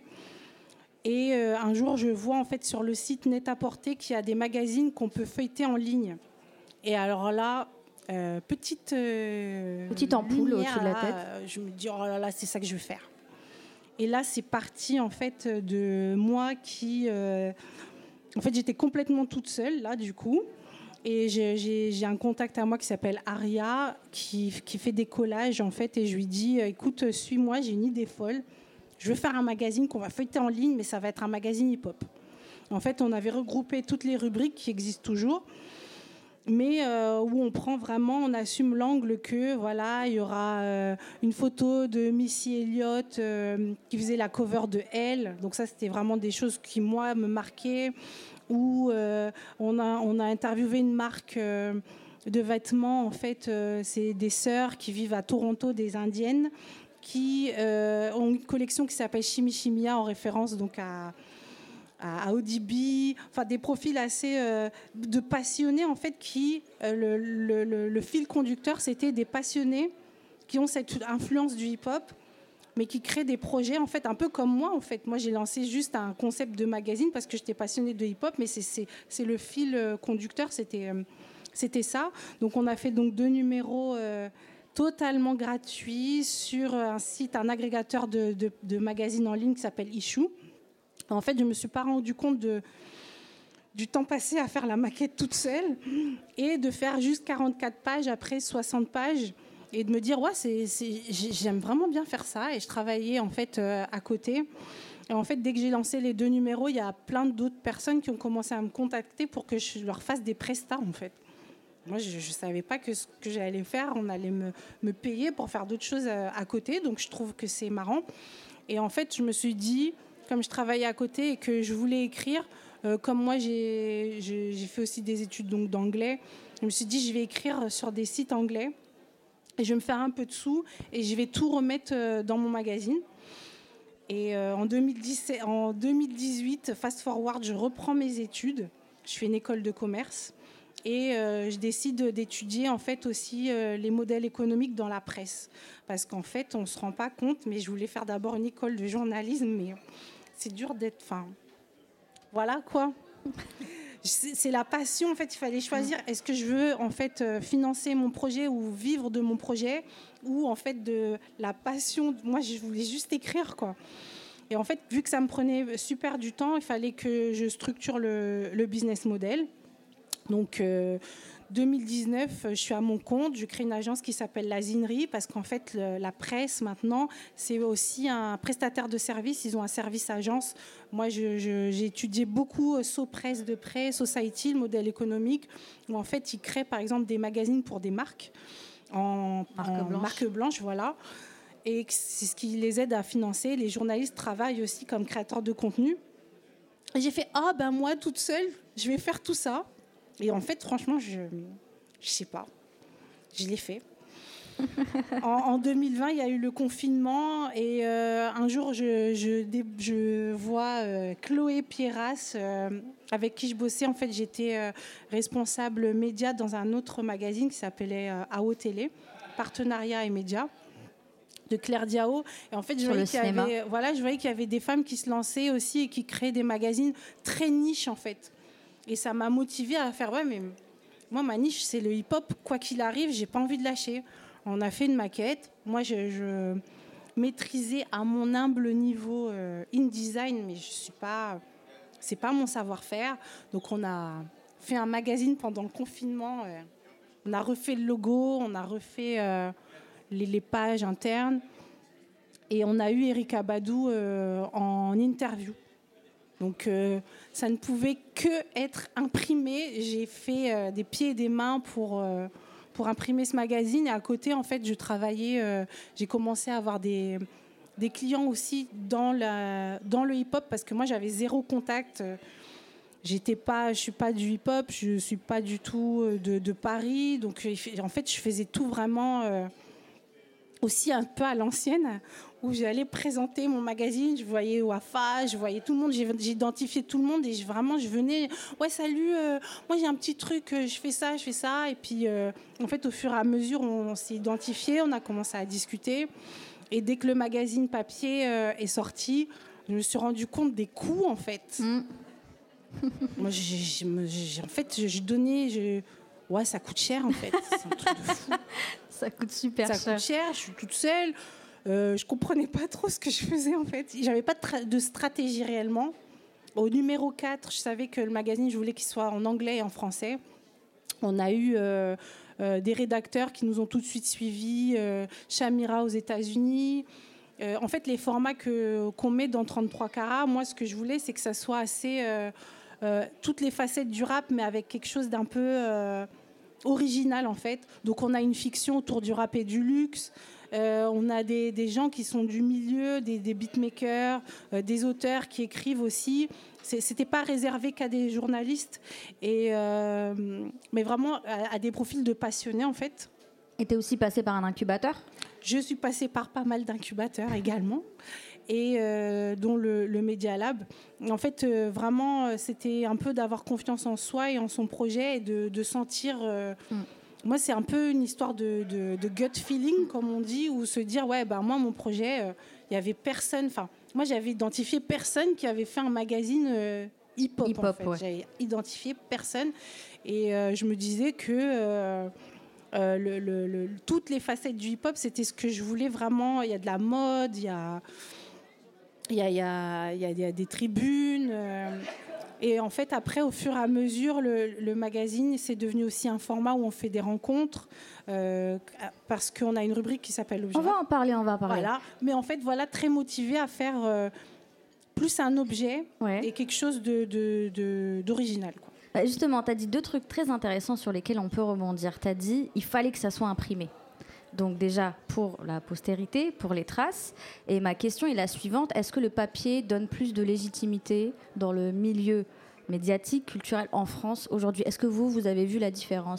C: Et euh, un jour, je vois en fait sur le site Net-à-Porter qu'il y a des magazines qu'on peut feuilleter en ligne. Et alors là, euh, petite, euh,
B: petite ampoule
C: lumière,
B: au-dessus de la
C: là,
B: tête.
C: Euh, je me dis, oh là là, c'est ça que je veux faire. Et là, c'est parti en fait de moi qui... Euh, en fait, j'étais complètement toute seule, là, du coup. Et j'ai, j'ai, j'ai un contact à moi qui s'appelle Aria, qui, qui fait des collages, en fait. Et je lui dis, écoute, suis-moi, j'ai une idée folle. Je veux faire un magazine qu'on va feuilleter en ligne, mais ça va être un magazine hip-hop. En fait, on avait regroupé toutes les rubriques qui existent toujours, mais euh, où on prend vraiment, on assume l'angle que voilà, il y aura euh, une photo de Missy Elliott euh, qui faisait la cover de Elle. Donc ça, c'était vraiment des choses qui moi me marquaient. Où euh, on a on a interviewé une marque euh, de vêtements. En fait, euh, c'est des sœurs qui vivent à Toronto, des Indiennes, qui euh, ont une collection qui s'appelle Chimi Chimia en référence donc à à O D B, enfin des profils assez euh, de passionnés en fait qui euh, le, le, le, le fil conducteur c'était des passionnés qui ont cette influence du hip-hop mais qui créent des projets en fait un peu comme moi en fait. Moi j'ai lancé juste un concept de magazine parce que j'étais passionnée de hip-hop, mais c'est c'est, c'est le fil conducteur, c'était euh, c'était ça. Donc on a fait donc deux numéros euh, totalement gratuits sur un site, un agrégateur de, de, de magazines en ligne qui s'appelle Issue. En fait, je ne me suis pas rendu compte de, du temps passé à faire la maquette toute seule et de faire juste quarante-quatre pages après soixante pages et de me dire ouais, c'est, c'est, j'aime vraiment bien faire ça. Et je travaillais en fait euh, à côté. Et en fait, dès que j'ai lancé les deux numéros, il y a plein d'autres personnes qui ont commencé à me contacter pour que je leur fasse des prestats en fait. Moi, je ne savais pas que ce que j'allais faire, on allait me, me payer pour faire d'autres choses à, à côté. Donc, je trouve que c'est marrant. Et en fait, je me suis dit, comme je travaillais à côté et que je voulais écrire, euh, comme moi, j'ai, j'ai, j'ai fait aussi des études donc, d'anglais, je me suis dit, je vais écrire sur des sites anglais et je vais me faire un peu de sous et je vais tout remettre euh, dans mon magazine. Et euh, en, deux mille dix-sept, en deux mille dix-huit, fast forward, je reprends mes études. Je fais une école de commerce. Et euh, je décide d'étudier en fait aussi euh, les modèles économiques dans la presse. Parce qu'en fait, on ne se rend pas compte, mais je voulais faire d'abord une école de journalisme, mais c'est dur d'être... Enfin, voilà quoi. C'est, c'est la passion, en fait, il fallait choisir. Est-ce que je veux en fait euh, financer mon projet ou vivre de mon projet, ou en fait de la passion. Moi, je voulais juste écrire, quoi. Et en fait, vu que ça me prenait super du temps, il fallait que je structure le, le business model. Donc, euh, deux mille dix-neuf, je suis à mon compte, je crée une agence qui s'appelle La Zinerie parce qu'en fait, le, la presse, maintenant, c'est aussi un prestataire de service. Ils ont un service agence. Moi, je, je, j'ai étudié beaucoup SoPresse de près, Society, le modèle économique, où en fait, ils créent par exemple des magazines pour des marques en marque, en blanche. marque blanche, voilà. Et c'est ce qui les aide à financer. Les journalistes travaillent aussi comme créateurs de contenu. Et j'ai fait, ah ben moi, toute seule, je vais faire tout ça. Et en fait, franchement, je ne sais pas. Je l'ai fait. en, en deux mille vingt, il y a eu le confinement. Et euh, un jour, je, je, je vois euh, Chloé Pierras, euh, avec qui je bossais. En fait, j'étais euh, responsable média dans un autre magazine qui s'appelait euh, A O Télé, Partenariat et Médias, de Claire Diao. Et en fait, je voyais, qu'il y avait, voilà, je voyais qu'il y avait des femmes qui se lançaient aussi et qui créaient des magazines très niches, en fait. Et ça m'a motivée à faire, ouais, mais moi, ma niche, c'est le hip-hop. Quoi qu'il arrive, j'ai pas envie de lâcher. On a fait une maquette. Moi, je, je maîtrisais à mon humble niveau euh, InDesign, mais je suis pas, c'est pas mon savoir-faire. Donc, on a fait un magazine pendant le confinement. Euh, on a refait le logo, on a refait euh, les, les pages internes. Et on a eu Erika Badou euh, en interview. Donc, euh, ça ne pouvait que être imprimé. J'ai fait euh, des pieds et des mains pour, euh, pour imprimer ce magazine. Et à côté, en fait, je travaillais. Euh, j'ai commencé à avoir des, des clients aussi dans, la, dans le hip-hop parce que moi, j'avais zéro contact. J'étais pas, je suis pas du hip-hop, je suis pas du tout de, de Paris. Donc, en fait, je faisais tout vraiment euh, aussi un peu à l'ancienne, où j'allais présenter mon magazine, je voyais Wafa, je voyais tout le monde, j'identifiais tout le monde et je, vraiment je venais, ouais salut, euh, moi j'ai un petit truc, je fais ça, je fais ça. Et puis euh, en fait au fur et à mesure on, on s'est identifié, on a commencé à discuter. Et dès que le magazine papier euh, est sorti, je me suis rendu compte des coûts en fait. Mm. Moi j'ai, j'ai, j'ai, en fait j'ai donné, j'ai... ouais ça coûte cher en fait, c'est un truc de fou.
B: Ça coûte super
C: ça
B: cher. Ça
C: coûte cher, je suis toute seule. Euh, je comprenais pas trop ce que je faisais en fait. J'avais pas de, tra- de stratégie réellement. Au numéro quatre, je savais que le magazine, je voulais qu'il soit en anglais et en français. On a eu euh, euh, des rédacteurs qui nous ont tout de suite suivis. Euh, Shamira aux États-Unis. Euh, en fait, les formats que, qu'on met dans trente-trois carats, moi, ce que je voulais, c'est que ça soit assez... Euh, euh, toutes les facettes du rap, mais avec quelque chose d'un peu euh, original en fait. Donc, on a une fiction autour du rap et du luxe. Euh, on a des, des gens qui sont du milieu, des, des beatmakers, euh, des auteurs qui écrivent aussi. C'est, c'était pas réservé qu'à des journalistes, et, euh, mais vraiment à, à des profils de passionnés en fait.
B: Et tu es aussi passée par un incubateur ?
C: Je suis passée par pas mal d'incubateurs également, et euh, dont le, le Media Lab. En fait, euh, vraiment, c'était un peu d'avoir confiance en soi et en son projet et de, de sentir... Euh, mm. Moi, c'est un peu une histoire de, de, de gut feeling, comme on dit, ou se dire, ouais, bah, moi, mon projet, il euh, n'y avait personne. Enfin, moi, j'avais identifié personne qui avait fait un magazine euh, hip-hop. hip-hop en fait. Ouais. J'avais identifié personne. Et euh, je me disais que euh, euh, le, le, le, toutes les facettes du hip-hop, c'était ce que je voulais vraiment. Il y a de la mode, il y a, il y a, il y a, il y a, il y a des tribunes. Euh, Et en fait, après, au fur et à mesure, le, le magazine, c'est devenu aussi un format où on fait des rencontres, euh, parce qu'on a une rubrique qui s'appelle Objet.
B: On va en parler, on va en parler.
C: Voilà. Mais en fait, voilà, très motivée à faire euh, plus un objet
B: ouais.
C: et quelque chose de, de, de, d'original, quoi.
B: Bah justement, tu as dit deux trucs très intéressants sur lesquels on peut rebondir. Tu as dit il fallait que ça soit imprimé. Donc déjà, pour la postérité, pour les traces. Et ma question est la suivante. Est-ce que le papier donne plus de légitimité dans le milieu médiatique, culturel en France aujourd'hui ? Est-ce que vous, vous avez vu la différence ?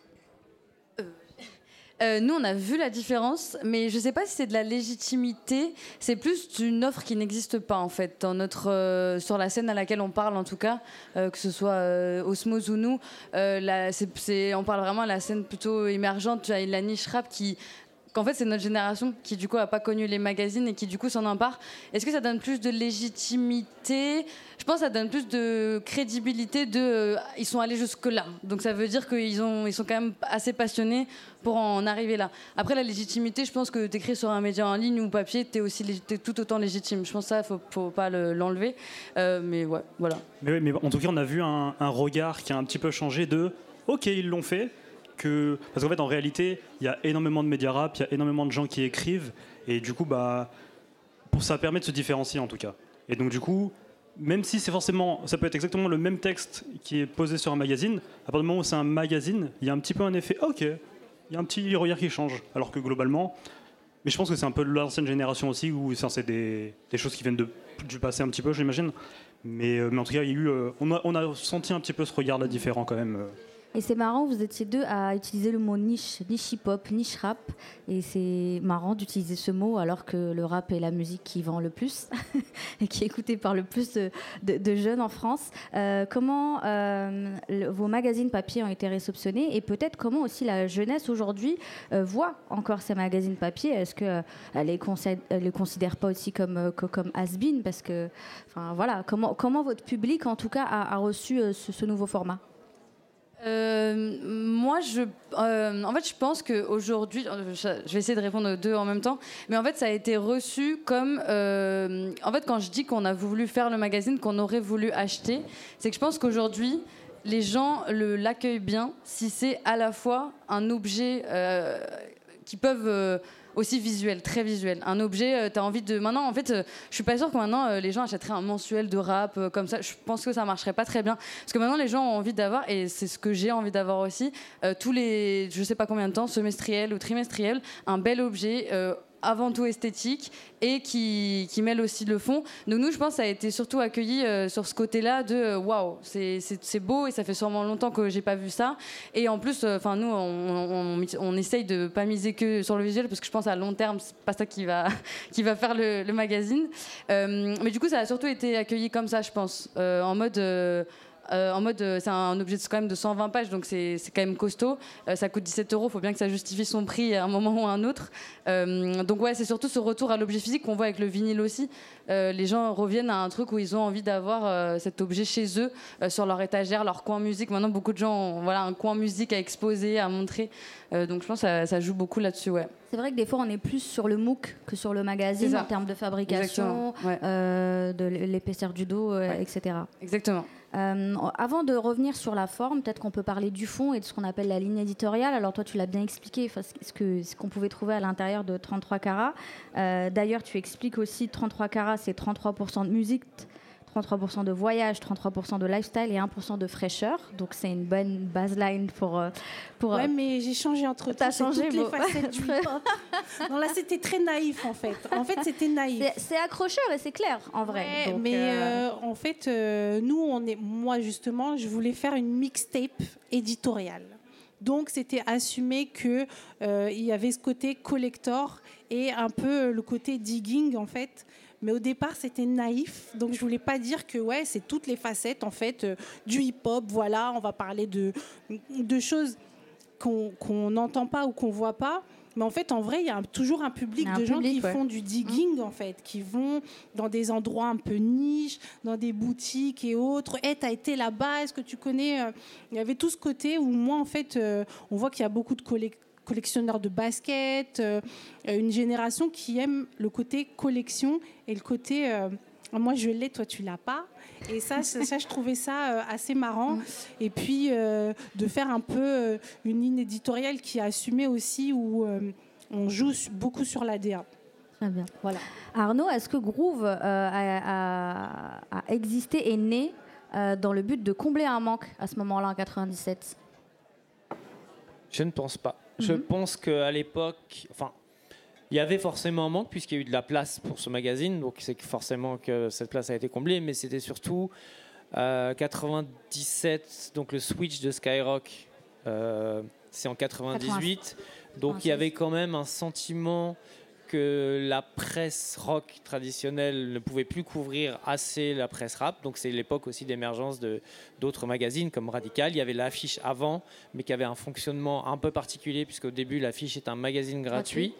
D: Euh, nous, on a vu la différence, mais je ne sais pas si c'est de la légitimité. C'est plus une offre qui n'existe pas, en fait, dans notre, euh, sur la scène à laquelle on parle, en tout cas, euh, que ce soit euh, Osmose ou nous. Euh, la, c'est, c'est, on parle vraiment de la scène plutôt émergente, la niche rap qui... qu'en fait c'est notre génération qui du coup a pas connu les magazines et qui du coup s'en empare. Est-ce que ça donne plus de légitimité? Je pense que ça donne plus de crédibilité de euh, ils sont allés jusque là, donc ça veut dire qu'ils ont ils sont quand même assez passionnés pour en arriver là. Après la légitimité, je pense que t'écris sur un média en ligne ou papier, t'es aussi lég- t'es tout autant légitime. Je pense que ça faut, faut pas le, l'enlever, euh, mais ouais voilà.
F: Mais, mais en tout cas on a vu un, un regard qui a un petit peu changé de ok ils l'ont fait. Que, parce qu'en fait en réalité il y a énormément de médias rap, il y a énormément de gens qui écrivent et du coup bah pour ça permet de se différencier en tout cas. Et donc du coup même si c'est forcément ça peut être exactement le même texte qui est posé sur un magazine, à partir du moment où c'est un magazine, il y a un petit peu un effet ok, il y a un petit regard qui change, alors que globalement, mais je pense que c'est un peu de l'ancienne génération aussi où ça, c'est des, des choses qui viennent de, du passé un petit peu j'imagine, mais, mais en tout cas il y a eu, euh, on, a, on a senti un petit peu ce regard là différent quand même. Euh.
B: Et c'est marrant, vous étiez deux à utiliser le mot niche, niche hip-hop, niche rap. Et c'est marrant d'utiliser ce mot alors que le rap est la musique qui vend le plus et qui est écoutée par le plus de, de, de jeunes en France. Euh, comment euh, le, vos magazines papier ont été réceptionnés et peut-être comment aussi la jeunesse aujourd'hui euh, voit encore ces magazines papier? Est-ce qu'elle ne les, considère, les considère pas aussi comme, que, comme has-been? Parce que, enfin, voilà, comment, comment votre public en tout cas a, a reçu euh, ce, ce nouveau format?
D: Euh, moi, je, euh, en fait, je pense qu'aujourd'hui, je vais essayer de répondre aux deux en même temps, mais en fait, ça a été reçu comme, euh, en fait, quand je dis qu'on a voulu faire le magazine, qu'on aurait voulu acheter, c'est que je pense qu'aujourd'hui, les gens le, l'accueillent bien si c'est à la fois un objet euh, qui peuvent euh, aussi visuel, très visuel. Un objet, euh, t'as envie de... Maintenant, en fait, euh, je suis pas sûre que maintenant, euh, les gens achèteraient un mensuel de rap euh, comme ça. Je pense que ça marcherait pas très bien. Parce que maintenant, les gens ont envie d'avoir, et c'est ce que j'ai envie d'avoir aussi, euh, tous les, je sais pas combien de temps, semestriel ou trimestriel, un bel objet... Euh, avant tout esthétique et qui, qui mêle aussi le fond. Donc nous, je pense que ça a été surtout accueilli euh, sur ce côté-là de waouh, c'est, c'est, c'est beau et ça fait sûrement longtemps que j'ai pas vu ça. Et en plus, enfin euh, nous, on, on, on essaye de pas miser que sur le visuel parce que je pense à long terme, c'est pas ça qui va, qui va faire le, le magazine. Euh, mais du coup, ça a surtout été accueilli comme ça, je pense, euh, en mode... Euh, Euh, en mode, euh, c'est un objet de, quand même de cent vingt pages, donc c'est, c'est quand même costaud. Euh, ça coûte dix-sept euros, il faut bien que ça justifie son prix à un moment ou à un autre. Euh, donc ouais, c'est surtout ce retour à l'objet physique qu'on voit avec le vinyle aussi. Euh, les gens reviennent à un truc où ils ont envie d'avoir euh, cet objet chez eux, euh, sur leur étagère, leur coin musique. Maintenant, beaucoup de gens ont voilà, un coin musique à exposer, à montrer. Euh, donc je pense que ça, ça joue beaucoup là-dessus, ouais.
B: C'est vrai que des fois, on est plus sur le M O O C que sur le magazine en termes de fabrication, ouais. euh, de l'épaisseur du dos, euh, ouais. et cetera.
D: Exactement.
B: Euh, avant de revenir sur la forme, peut-être qu'on peut parler du fond et de ce qu'on appelle la ligne éditoriale. Alors toi, tu l'as bien expliqué, ce, que, ce qu'on pouvait trouver à l'intérieur de trente-trois carats. Euh, d'ailleurs, tu expliques aussi que trente-trois carats, c'est trente-trois pour cent de musique, trente-trois pour cent de voyage, trente-trois pour cent de lifestyle et un pour cent de fraîcheur. Donc c'est une bonne baseline pour... pour
C: ouais, mais j'ai changé entre temps.
B: T'as changé
C: toutes bon. les facettes du hip-hop. Non, là, c'était très naïf, en fait. En fait, c'était naïf.
B: C'est, c'est accrocheur et c'est clair, en vrai.
C: Ouais, donc, mais euh... Euh, en fait, euh, nous, on est... moi, justement, je voulais faire une mixtape éditoriale. Donc, c'était assumé qu'il euh, y avait ce côté collector et un peu le côté digging, en fait. Mais au départ, c'était naïf. Donc, je voulais pas dire que ouais, c'est toutes les facettes, en fait, euh, du hip-hop. Voilà, on va parler de, de choses qu'on qu'on n'entend pas ou qu'on voit pas. Mais en fait, en vrai, il y a un, toujours un public un de public, gens qui ouais. font du digging, mmh. en fait, qui vont dans des endroits un peu niches, dans des boutiques et autres. Hey, t'as été là-bas, est-ce que tu connais... Il y avait tout ce côté où moi, en fait, euh, on voit qu'il y a beaucoup de collègues collectionneurs de basket, euh, une génération qui aime le côté collection et le côté euh, moi je l'ai, toi tu l'as pas. Et ça, ça je trouvais ça euh, assez marrant. Mm. Et puis euh, de faire un peu euh, une ligne éditoriale qui a assumé aussi où euh, on joue beaucoup sur l'A D A.
B: Très bien. Voilà. Arnaud, est-ce que Groove euh, a, a, a existé et né euh, dans le but de combler un manque à ce moment-là en quatre-vingt-dix-sept ?
E: Je ne pense pas. Je pense qu'à l'époque, enfin, il y avait forcément un manque puisqu'il y a eu de la place pour ce magazine, donc c'est que forcément que cette place a été comblée, mais c'était surtout euh, quatre-vingt-dix-sept, donc le switch de Skyrock, euh, c'est en quatre-vingt-dix-huit, donc il y avait quand même un sentiment que la presse rock traditionnelle ne pouvait plus couvrir assez la presse rap. Donc c'est l'époque aussi d'émergence de, d'autres magazines comme Radical. Il y avait l'Affiche avant, mais qui avait un fonctionnement un peu particulier, puisqu'au début, l'Affiche est un magazine gratuit.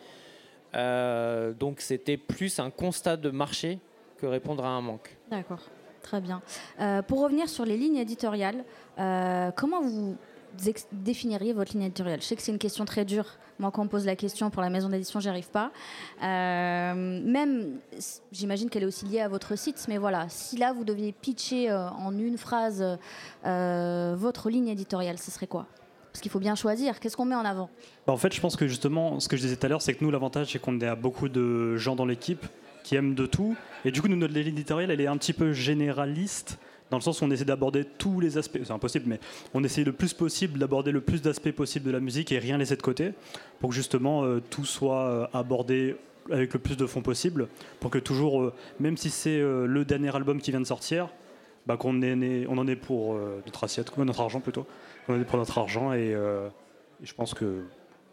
E: Euh, donc c'était plus un constat de marché que répondre à un manque.
B: D'accord, très bien. Euh, pour revenir sur les lignes éditoriales, euh, comment vous ex- définiriez votre ligne éditoriale ? Je sais que c'est une question très dure. Moi, quand on me pose la question pour la maison d'édition, j'y arrive pas. Euh, même, j'imagine qu'elle est aussi liée à votre site, mais voilà, si là, vous deviez pitcher euh, en une phrase euh, votre ligne éditoriale, ce serait quoi ? Parce qu'il faut bien choisir. Qu'est-ce qu'on met en avant ?
F: Bah, en fait, je pense que justement, ce que je disais tout à l'heure, c'est que nous, l'avantage, c'est qu'on a beaucoup de gens dans l'équipe qui aiment de tout. Et du coup, nous, notre ligne éditoriale, elle est un petit peu généraliste, dans le sens où on essaie d'aborder tous les aspects. C'est impossible, mais on essaie le plus possible d'aborder le plus d'aspects possible de la musique et rien laisser de côté, pour que justement euh, tout soit euh, abordé avec le plus de fonds possible, pour que toujours, euh, même si c'est euh, le dernier album qui vient de sortir, bah, qu'on est né, on en est pour euh, notre assiette, notre argent plutôt. On en est pour notre argent et, euh, et je pense que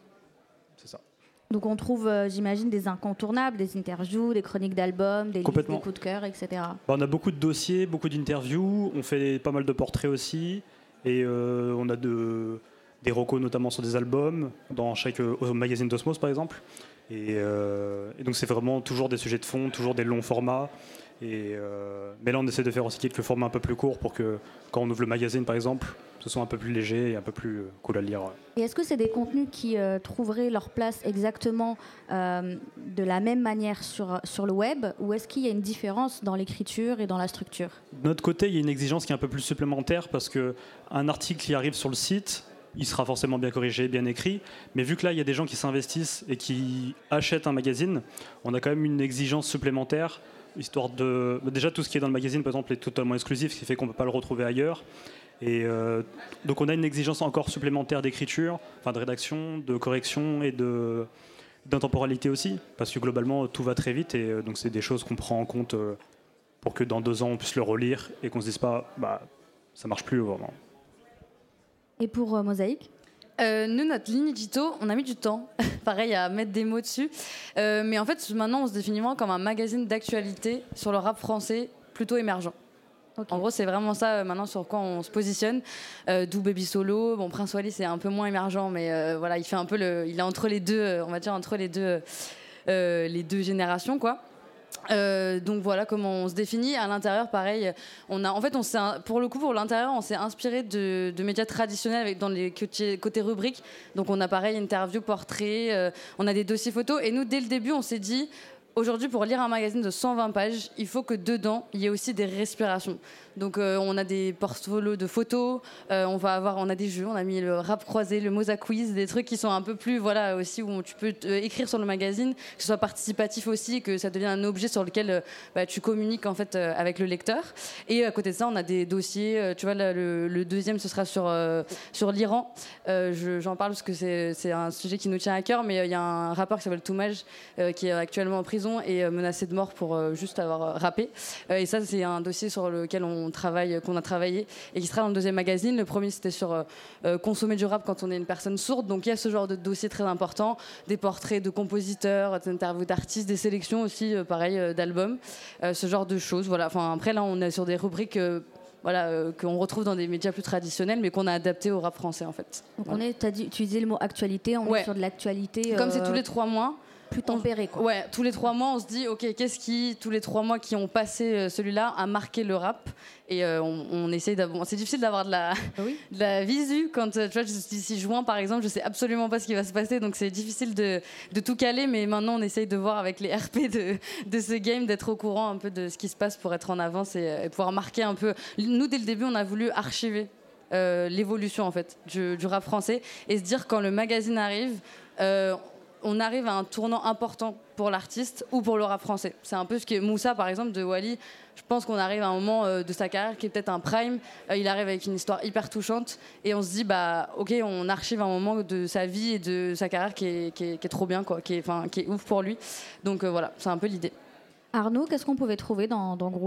F: c'est ça.
B: Donc on trouve, euh, j'imagine, des incontournables, des interviews, des chroniques d'albums, des listes, des coups de cœur, et cetera.
F: Bah, on a beaucoup de dossiers, beaucoup d'interviews, on fait pas mal de portraits aussi, et euh, on a de, des recos notamment sur des albums, dans chaque euh, magazine d'Osmos par exemple. Et, euh, et donc c'est vraiment toujours des sujets de fond, toujours des longs formats. Et euh, mais là on essaie de faire aussi quelques formats un peu plus courts pour que quand on ouvre le magazine par exemple, ce soit un peu plus léger et un peu plus cool à lire.
B: Et est-ce que c'est des contenus qui euh, trouveraient leur place exactement euh, de la même manière sur, sur le web, ou est-ce qu'il y a une différence dans l'écriture et dans la structure ?
F: De notre côté, il y a une exigence qui est un peu plus supplémentaire parce qu'un article qui arrive sur le site, il sera forcément bien corrigé, bien écrit, mais vu que là il y a des gens qui s'investissent et qui achètent un magazine, on a quand même une exigence supplémentaire, histoire de... Déjà tout ce qui est dans le magazine par exemple est totalement exclusif, ce qui fait qu'on ne peut pas le retrouver ailleurs. Et euh, donc on a une exigence encore supplémentaire d'écriture, enfin de rédaction, de correction et de, d'intemporalité aussi, parce que globalement tout va très vite et euh, donc c'est des choses qu'on prend en compte euh, pour que dans deux ans on puisse le relire et qu'on se dise pas bah ça marche plus vraiment.
B: Et pour euh, Mosaïque ?
D: Euh, nous, notre ligne édito, on a mis du temps, pareil, à mettre des mots dessus. Euh, mais en fait, maintenant, on se définit vraiment comme un magazine d'actualité sur le rap français plutôt émergent. Okay. En gros, c'est vraiment ça euh, maintenant sur quoi on se positionne. Euh, d'où Baby Solo. Bon, Prince Wally, c'est un peu moins émergent, mais euh, voilà, il fait un peu le, il est entre les deux, euh, on va dire entre les deux, euh, les deux générations, quoi. Euh, donc voilà comment on se définit. À l'intérieur, pareil, on a, en fait, on s'est, pour le coup, pour l'intérieur, on s'est inspiré de, de médias traditionnels avec, dans les côtés, côtés rubriques. Donc on a pareil, interview, portrait, euh, on a des dossiers photos. Et nous, dès le début, on s'est dit, aujourd'hui, pour lire un magazine de cent vingt pages, il faut que dedans, il y ait aussi des respirations. Donc euh, on a des portfolios de photos, euh, on va avoir, on a des jeux, on a mis le rap croisé, le Mosa Quiz, des trucs qui sont un peu plus, voilà, aussi où tu peux euh, écrire sur le magazine, que ce soit participatif aussi, que ça devienne un objet sur lequel euh, bah, tu communiques en fait euh, avec le lecteur. Et à côté de ça, on a des dossiers. Euh, tu vois, là, le, le deuxième, ce sera sur euh, sur l'Iran. Euh, je, j'en parle parce que c'est c'est un sujet qui nous tient à cœur, mais il euh, y a un rappeur qui s'appelle Toumaj euh, qui est actuellement en prison et euh, menacé de mort pour euh, juste avoir euh, rappé. Euh, et ça, c'est un dossier sur lequel on travaille, qu'on a travaillé et qui sera dans le deuxième magazine. Le premier, c'était sur euh, consommer du rap quand on est une personne sourde. Donc il y a ce genre de dossier très important, des portraits de compositeurs, des interviews d'artistes, des sélections aussi, euh, pareil, euh, d'albums, euh, ce genre de choses. Voilà. Enfin, après, là, on est sur des rubriques euh, voilà, euh, qu'on retrouve dans des médias plus traditionnels, mais qu'on a adapté au rap français, en fait.
B: Donc
D: voilà.
B: on est, t'as dit, utilisé le mot actualité, on ouais. est sur de l'actualité.
D: Comme
B: euh...
D: c'est tous les trois mois.
B: Plus tempéré, quoi.
D: Ouais, tous les trois mois, on se dit, ok, qu'est-ce qui, tous les trois mois qui ont passé euh, celui-là, a marqué le rap. Et euh, on, on essaye d'avoir. C'est difficile d'avoir de la, oui. de la visu quand, tu vois, d'ici juin, par exemple, je sais absolument pas ce qui va se passer, donc c'est difficile de, de tout caler. Mais maintenant, on essaye de voir avec les R P de, de ce game, d'être au courant un peu de ce qui se passe pour être en avance et, et pouvoir marquer un peu. Nous, dès le début, on a voulu archiver euh, l'évolution en fait du, du rap français et se dire quand le magazine arrive. Euh, on arrive à un tournant important pour l'artiste ou pour le rap français. C'est un peu ce que Moussa, par exemple, de Wally, je pense qu'on arrive à un moment euh, de sa carrière qui est peut-être un prime. Euh, il arrive avec une histoire hyper touchante et on se dit, bah, ok, on archive un moment de sa vie et de sa carrière qui est, qui est, qui est trop bien, quoi, qui est, enfin, qui est ouf pour lui. Donc euh, voilà, c'est un peu l'idée.
B: Arnaud, qu'est-ce qu'on pouvait trouver dans, dans Groove ?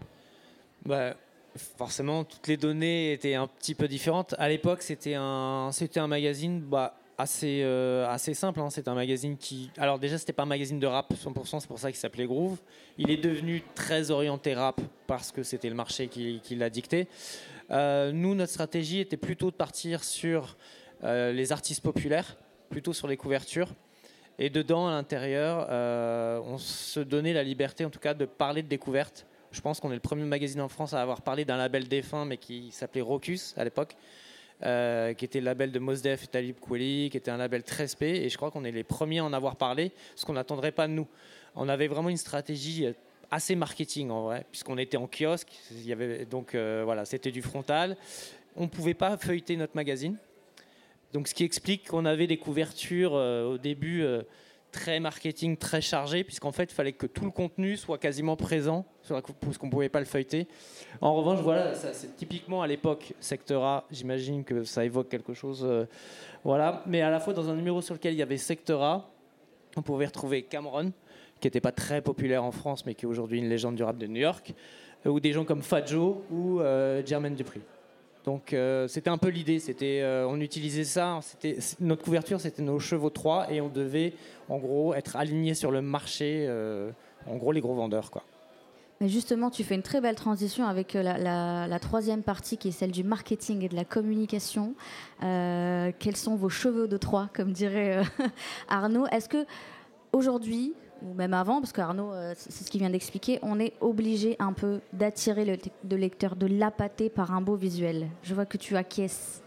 E: Bah, forcément, toutes les données étaient un petit peu différentes. À l'époque, c'était un, c'était un magazine... Bah, assez, euh, assez simple. Hein. C'est un magazine qui... Alors déjà, c'était pas un magazine de rap cent pour cent, c'est pour ça qu'il s'appelait Groove. Il est devenu très orienté rap parce que c'était le marché qui, qui l'a dicté. Euh, nous, notre stratégie était plutôt de partir sur euh, les artistes populaires, plutôt sur les couvertures. Et dedans, à l'intérieur, euh, on se donnait la liberté, en tout cas, de parler de découvertes. Je pense qu'on est le premier magazine en France à avoir parlé d'un label défunt, mais qui s'appelait Rocus à l'époque. Euh, qui était le label de Mos Def et Talib Kweli, qui était un label très spé, et je crois qu'on est les premiers à en avoir parlé, ce qu'on n'attendrait pas de nous. On avait vraiment une stratégie assez marketing en vrai, puisqu'on était en kiosque, il y avait, donc euh, voilà, c'était du frontal. On ne pouvait pas feuilleter notre magazine, donc ce qui explique qu'on avait des couvertures euh, au début euh, très marketing, très chargées, puisqu'en fait il fallait que tout le contenu soit quasiment présent, parce qu'on ne pouvait pas le feuilleter. En revanche, voilà, ça, c'est typiquement à l'époque Secteur A, j'imagine que ça évoque quelque chose, euh, voilà. Mais à la fois dans un numéro sur lequel il y avait Secteur A, on pouvait retrouver Cameron, qui n'était pas très populaire en France, mais qui est aujourd'hui une légende du rap de New York, euh, ou des gens comme Fat Joe ou euh, Jermaine Dupri. Donc euh, c'était un peu l'idée, c'était, euh, on utilisait ça, c'était, notre couverture c'était nos chevaux trois et on devait en gros être alignés sur le marché, euh, en gros les gros vendeurs quoi.
B: Mais justement, tu fais une très belle transition avec la, la, la troisième partie qui est celle du marketing et de la communication. Euh, quels sont vos chevaux de Troie, comme dirait euh, Arnaud? Est-ce que aujourd'hui, ou même avant, parce qu'Arnaud, euh, c'est ce qu'il vient d'expliquer, on est obligé un peu d'attirer le, le lecteur, de l'appâter par un beau visuel? Je vois que tu acquiesces.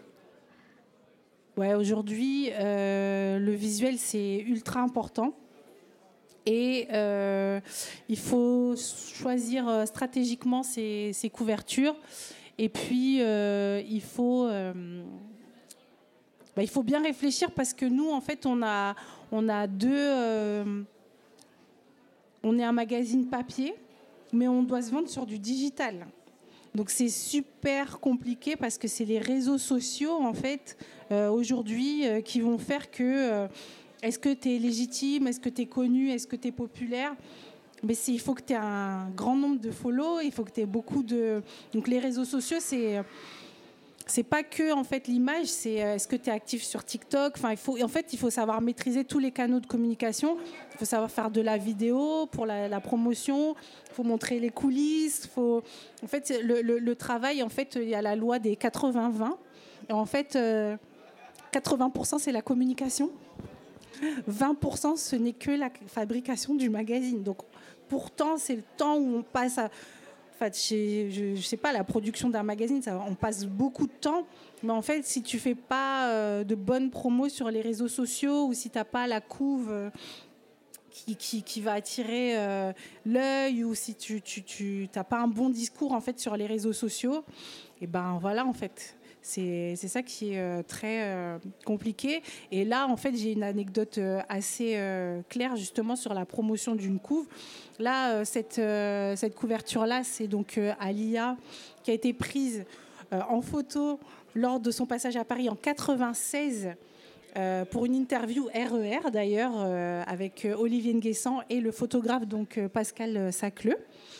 C: Ouais, aujourd'hui, euh, le visuel, c'est ultra important. Et euh, il faut choisir stratégiquement ses, ses couvertures. Et puis, euh, il, faut, euh, bah, il faut bien réfléchir parce que nous, en fait, on a, on a deux... Euh, on est un magazine papier, mais on doit se vendre sur du digital. Donc, c'est super compliqué parce que c'est les réseaux sociaux, en fait, euh, aujourd'hui, euh, qui vont faire que... Euh, Est-ce que tu es légitime? Est-ce que tu es connu? Est-ce que tu es populaire? Mais c'est, il faut que tu aies un grand nombre de follow, il faut que tu aies beaucoup de... Donc les réseaux sociaux, c'est, c'est pas que en fait, l'image, c'est est-ce que tu es actif sur TikTok? Enfin, il faut, en fait, il faut savoir maîtriser tous les canaux de communication. Il faut savoir faire de la vidéo pour la, la promotion, il faut montrer les coulisses. Faut... En fait, le, le, le travail, en fait, il y a la loi des quatre-vingts vingt. Et en fait, euh, quatre-vingts pour cent, c'est la communication. vingt pour cent, ce n'est que la fabrication du magazine. Donc, pourtant, c'est le temps où on passe à... Enfin, je ne sais pas, la production d'un magazine, ça, on passe beaucoup de temps. Mais en fait, si tu ne fais pas euh, de bonnes promos sur les réseaux sociaux ou si tu n'as pas la couve euh, qui, qui, qui va attirer euh, l'œil ou si tu n'as tu, tu, pas un bon discours en fait, sur les réseaux sociaux, et ben voilà, en fait... C'est, c'est ça qui est euh, très euh, compliqué. Et là, en fait, j'ai une anecdote euh, assez euh, claire justement sur la promotion d'une couve. Là, euh, cette, euh, cette couverture-là, c'est donc euh, Alia qui a été prise euh, en photo lors de son passage à Paris en quatre-vingt-seize euh, pour une interview R E R d'ailleurs euh, avec euh, Olivier Nguessan et le photographe donc euh, Pascal Sacleux.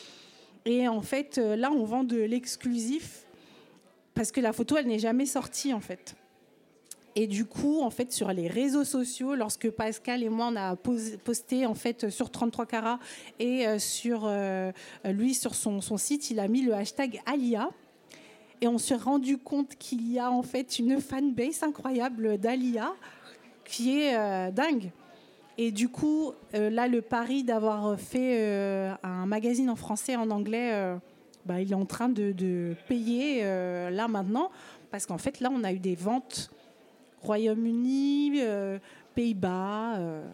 C: Et en fait, euh, là, on vend de l'exclusif. Parce que la photo, elle n'est jamais sortie, en fait. Et du coup, en fait, sur les réseaux sociaux, lorsque Pascal et moi, on a posté, en fait, sur trente-trois carats et euh, sur, euh, lui, sur son, son site, il a mis le hashtag Alia. Et on s'est rendu compte qu'il y a, en fait, une fanbase incroyable d'Alia qui est euh, dingue. Et du coup, euh, là, le pari d'avoir fait euh, un magazine en français et en anglais... Euh, Bah, il est en train de, de payer euh, là maintenant parce qu'en fait là on a eu des ventes Royaume-Uni, euh, Pays-Bas, euh,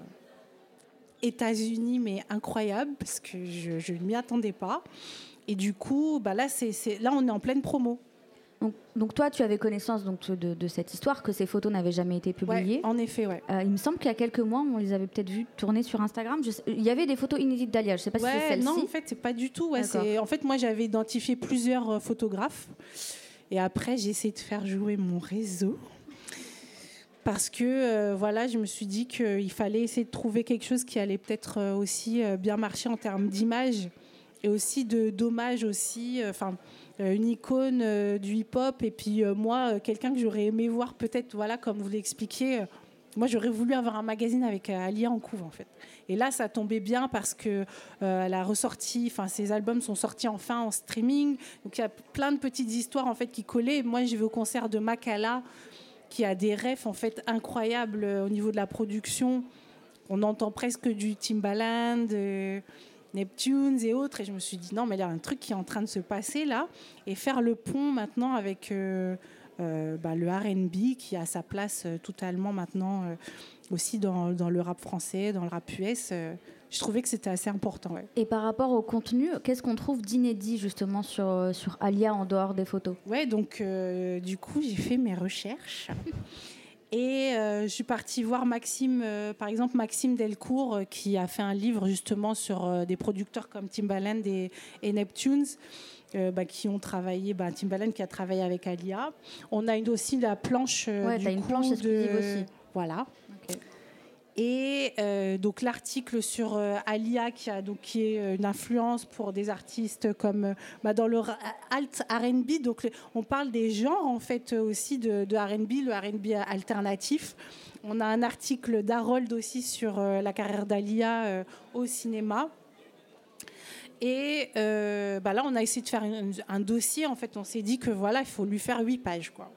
C: États-Unis, mais incroyable parce que je ne m'y attendais pas. Et du coup bah là c'est, c'est là on est en pleine promo.
B: Donc, donc toi, tu avais connaissance donc, de, de cette histoire, que ces photos n'avaient jamais été publiées.
C: Ouais, en effet, ouais.
B: Euh, il me semble qu'il y a quelques mois, on les avait peut-être vues tourner sur Instagram. Je sais, il y avait des photos inédites d'Alia, je ne sais pas
C: ouais,
B: si c'est celle-ci.
C: Non, en fait, c'est pas du tout. Ouais, c'est, en fait, moi, j'avais identifié plusieurs photographes. Et après, j'ai essayé de faire jouer mon réseau. Parce que, euh, voilà, je me suis dit qu'il fallait essayer de trouver quelque chose qui allait peut-être aussi bien marcher en termes d'image. Et aussi de, d'hommage aussi. Enfin... Euh, une icône euh, du hip-hop et puis euh, moi, euh, quelqu'un que j'aurais aimé voir peut-être, voilà, comme vous l'expliquiez, euh, moi, j'aurais voulu avoir un magazine avec euh, Alia en couve, en fait. Et là, ça tombait bien parce que euh, elle a ressorti, enfin, ses albums sont sortis enfin en streaming. Donc, il y a plein de petites histoires en fait qui collaient. Moi, j'ai vu au concert de Makala, qui a des refs en fait incroyables euh, au niveau de la production. On entend presque du Timbaland, euh, Neptunes et autres. Et je me suis dit non, mais il y a un truc qui est en train de se passer là, et faire le pont maintenant avec euh, euh, bah, le R and B qui a sa place euh, totalement maintenant. Euh, aussi dans, dans le rap français, dans le rap U S, euh, je trouvais que c'était assez important. Ouais.
B: Et par rapport au contenu, qu'est-ce qu'on trouve d'inédit justement sur, sur Alia en dehors des photos ?
C: Ouais, donc euh, du coup, j'ai fait mes recherches et euh, je suis partie voir Maxime, euh, par exemple Maxime Delcourt, euh, qui a fait un livre justement sur euh, des producteurs comme Timbaland et, et Neptunes. Euh, bah, qui ont travaillé, bah, Timbaland qui a travaillé avec Alia. On a une, aussi la planche euh,
B: ouais,
C: du
B: t'as une
C: coup
B: planche exclusive
C: de...
B: aussi.
C: Voilà.
B: Okay.
C: Et euh, donc l'article sur euh, Alia, qui, a, donc, qui est une influence pour des artistes comme euh, bah, dans le alt R and B. Donc le, on parle des genres en fait aussi de, de R and B, le R and B alternatif. On a un article d'Harold aussi sur euh, la carrière d'Alia euh, au cinéma. Et euh, bah là, on a essayé de faire un, un dossier. En fait, on s'est dit que voilà, il faut lui faire huit pages, quoi.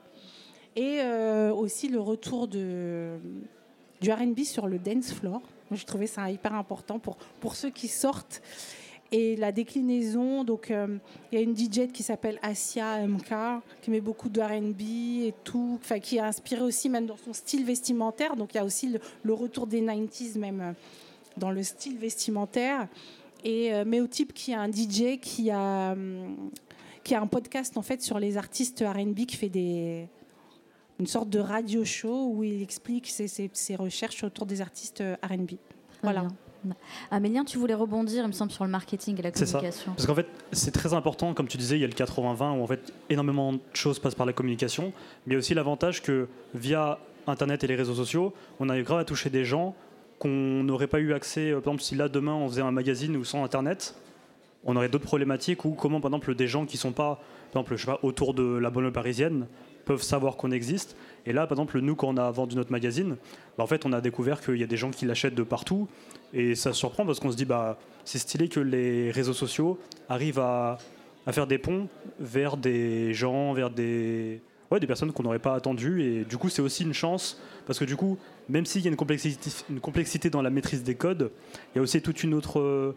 C: Et euh, aussi le retour de, du R and B sur le dance floor. Moi, j'ai trouvé ça hyper important pour, pour ceux qui sortent. Et la déclinaison, donc euh, il y a une D J qui s'appelle Asia M K, qui met beaucoup de R and B et tout, qui est inspirée aussi même dans son style vestimentaire. Donc il y a aussi le, le retour des quatre-vingt-dix même dans le style vestimentaire. Et euh, Meotip, qui est un D J qui a, hum, qui a un podcast en fait sur les artistes R and B, qui fait des, une sorte de radio show où il explique ses, ses, ses recherches autour des artistes R and B. Voilà.
B: Bien. Amélien, tu voulais rebondir, il me semble, sur le marketing et la communication.
F: C'est ça. Parce qu'en fait, c'est très important, comme tu disais, il y a le quatre-vingts vingt où en fait énormément de choses passent par la communication, mais il y a aussi l'avantage que via Internet et les réseaux sociaux, on arrive grave à toucher des gens qu'on n'aurait pas eu accès. Par exemple, si là demain on faisait un magazine ou sans Internet, on aurait d'autres problématiques, ou comment par exemple des gens qui sont pas, par exemple, je sais pas, autour de la banlieue parisienne peuvent savoir qu'on existe. Et là, par exemple, nous, quand on a vendu notre magazine, bah, en fait, on a découvert qu'il y a des gens qui l'achètent de partout, et ça surprend parce qu'on se dit, bah, c'est stylé que les réseaux sociaux arrivent à, à faire des ponts vers des gens, vers des Ouais, des personnes qu'on n'aurait pas attendues, et du coup c'est aussi une chance parce que du coup même s'il y a une complexité, une complexité dans la maîtrise des codes, il y a aussi toute une autre, euh,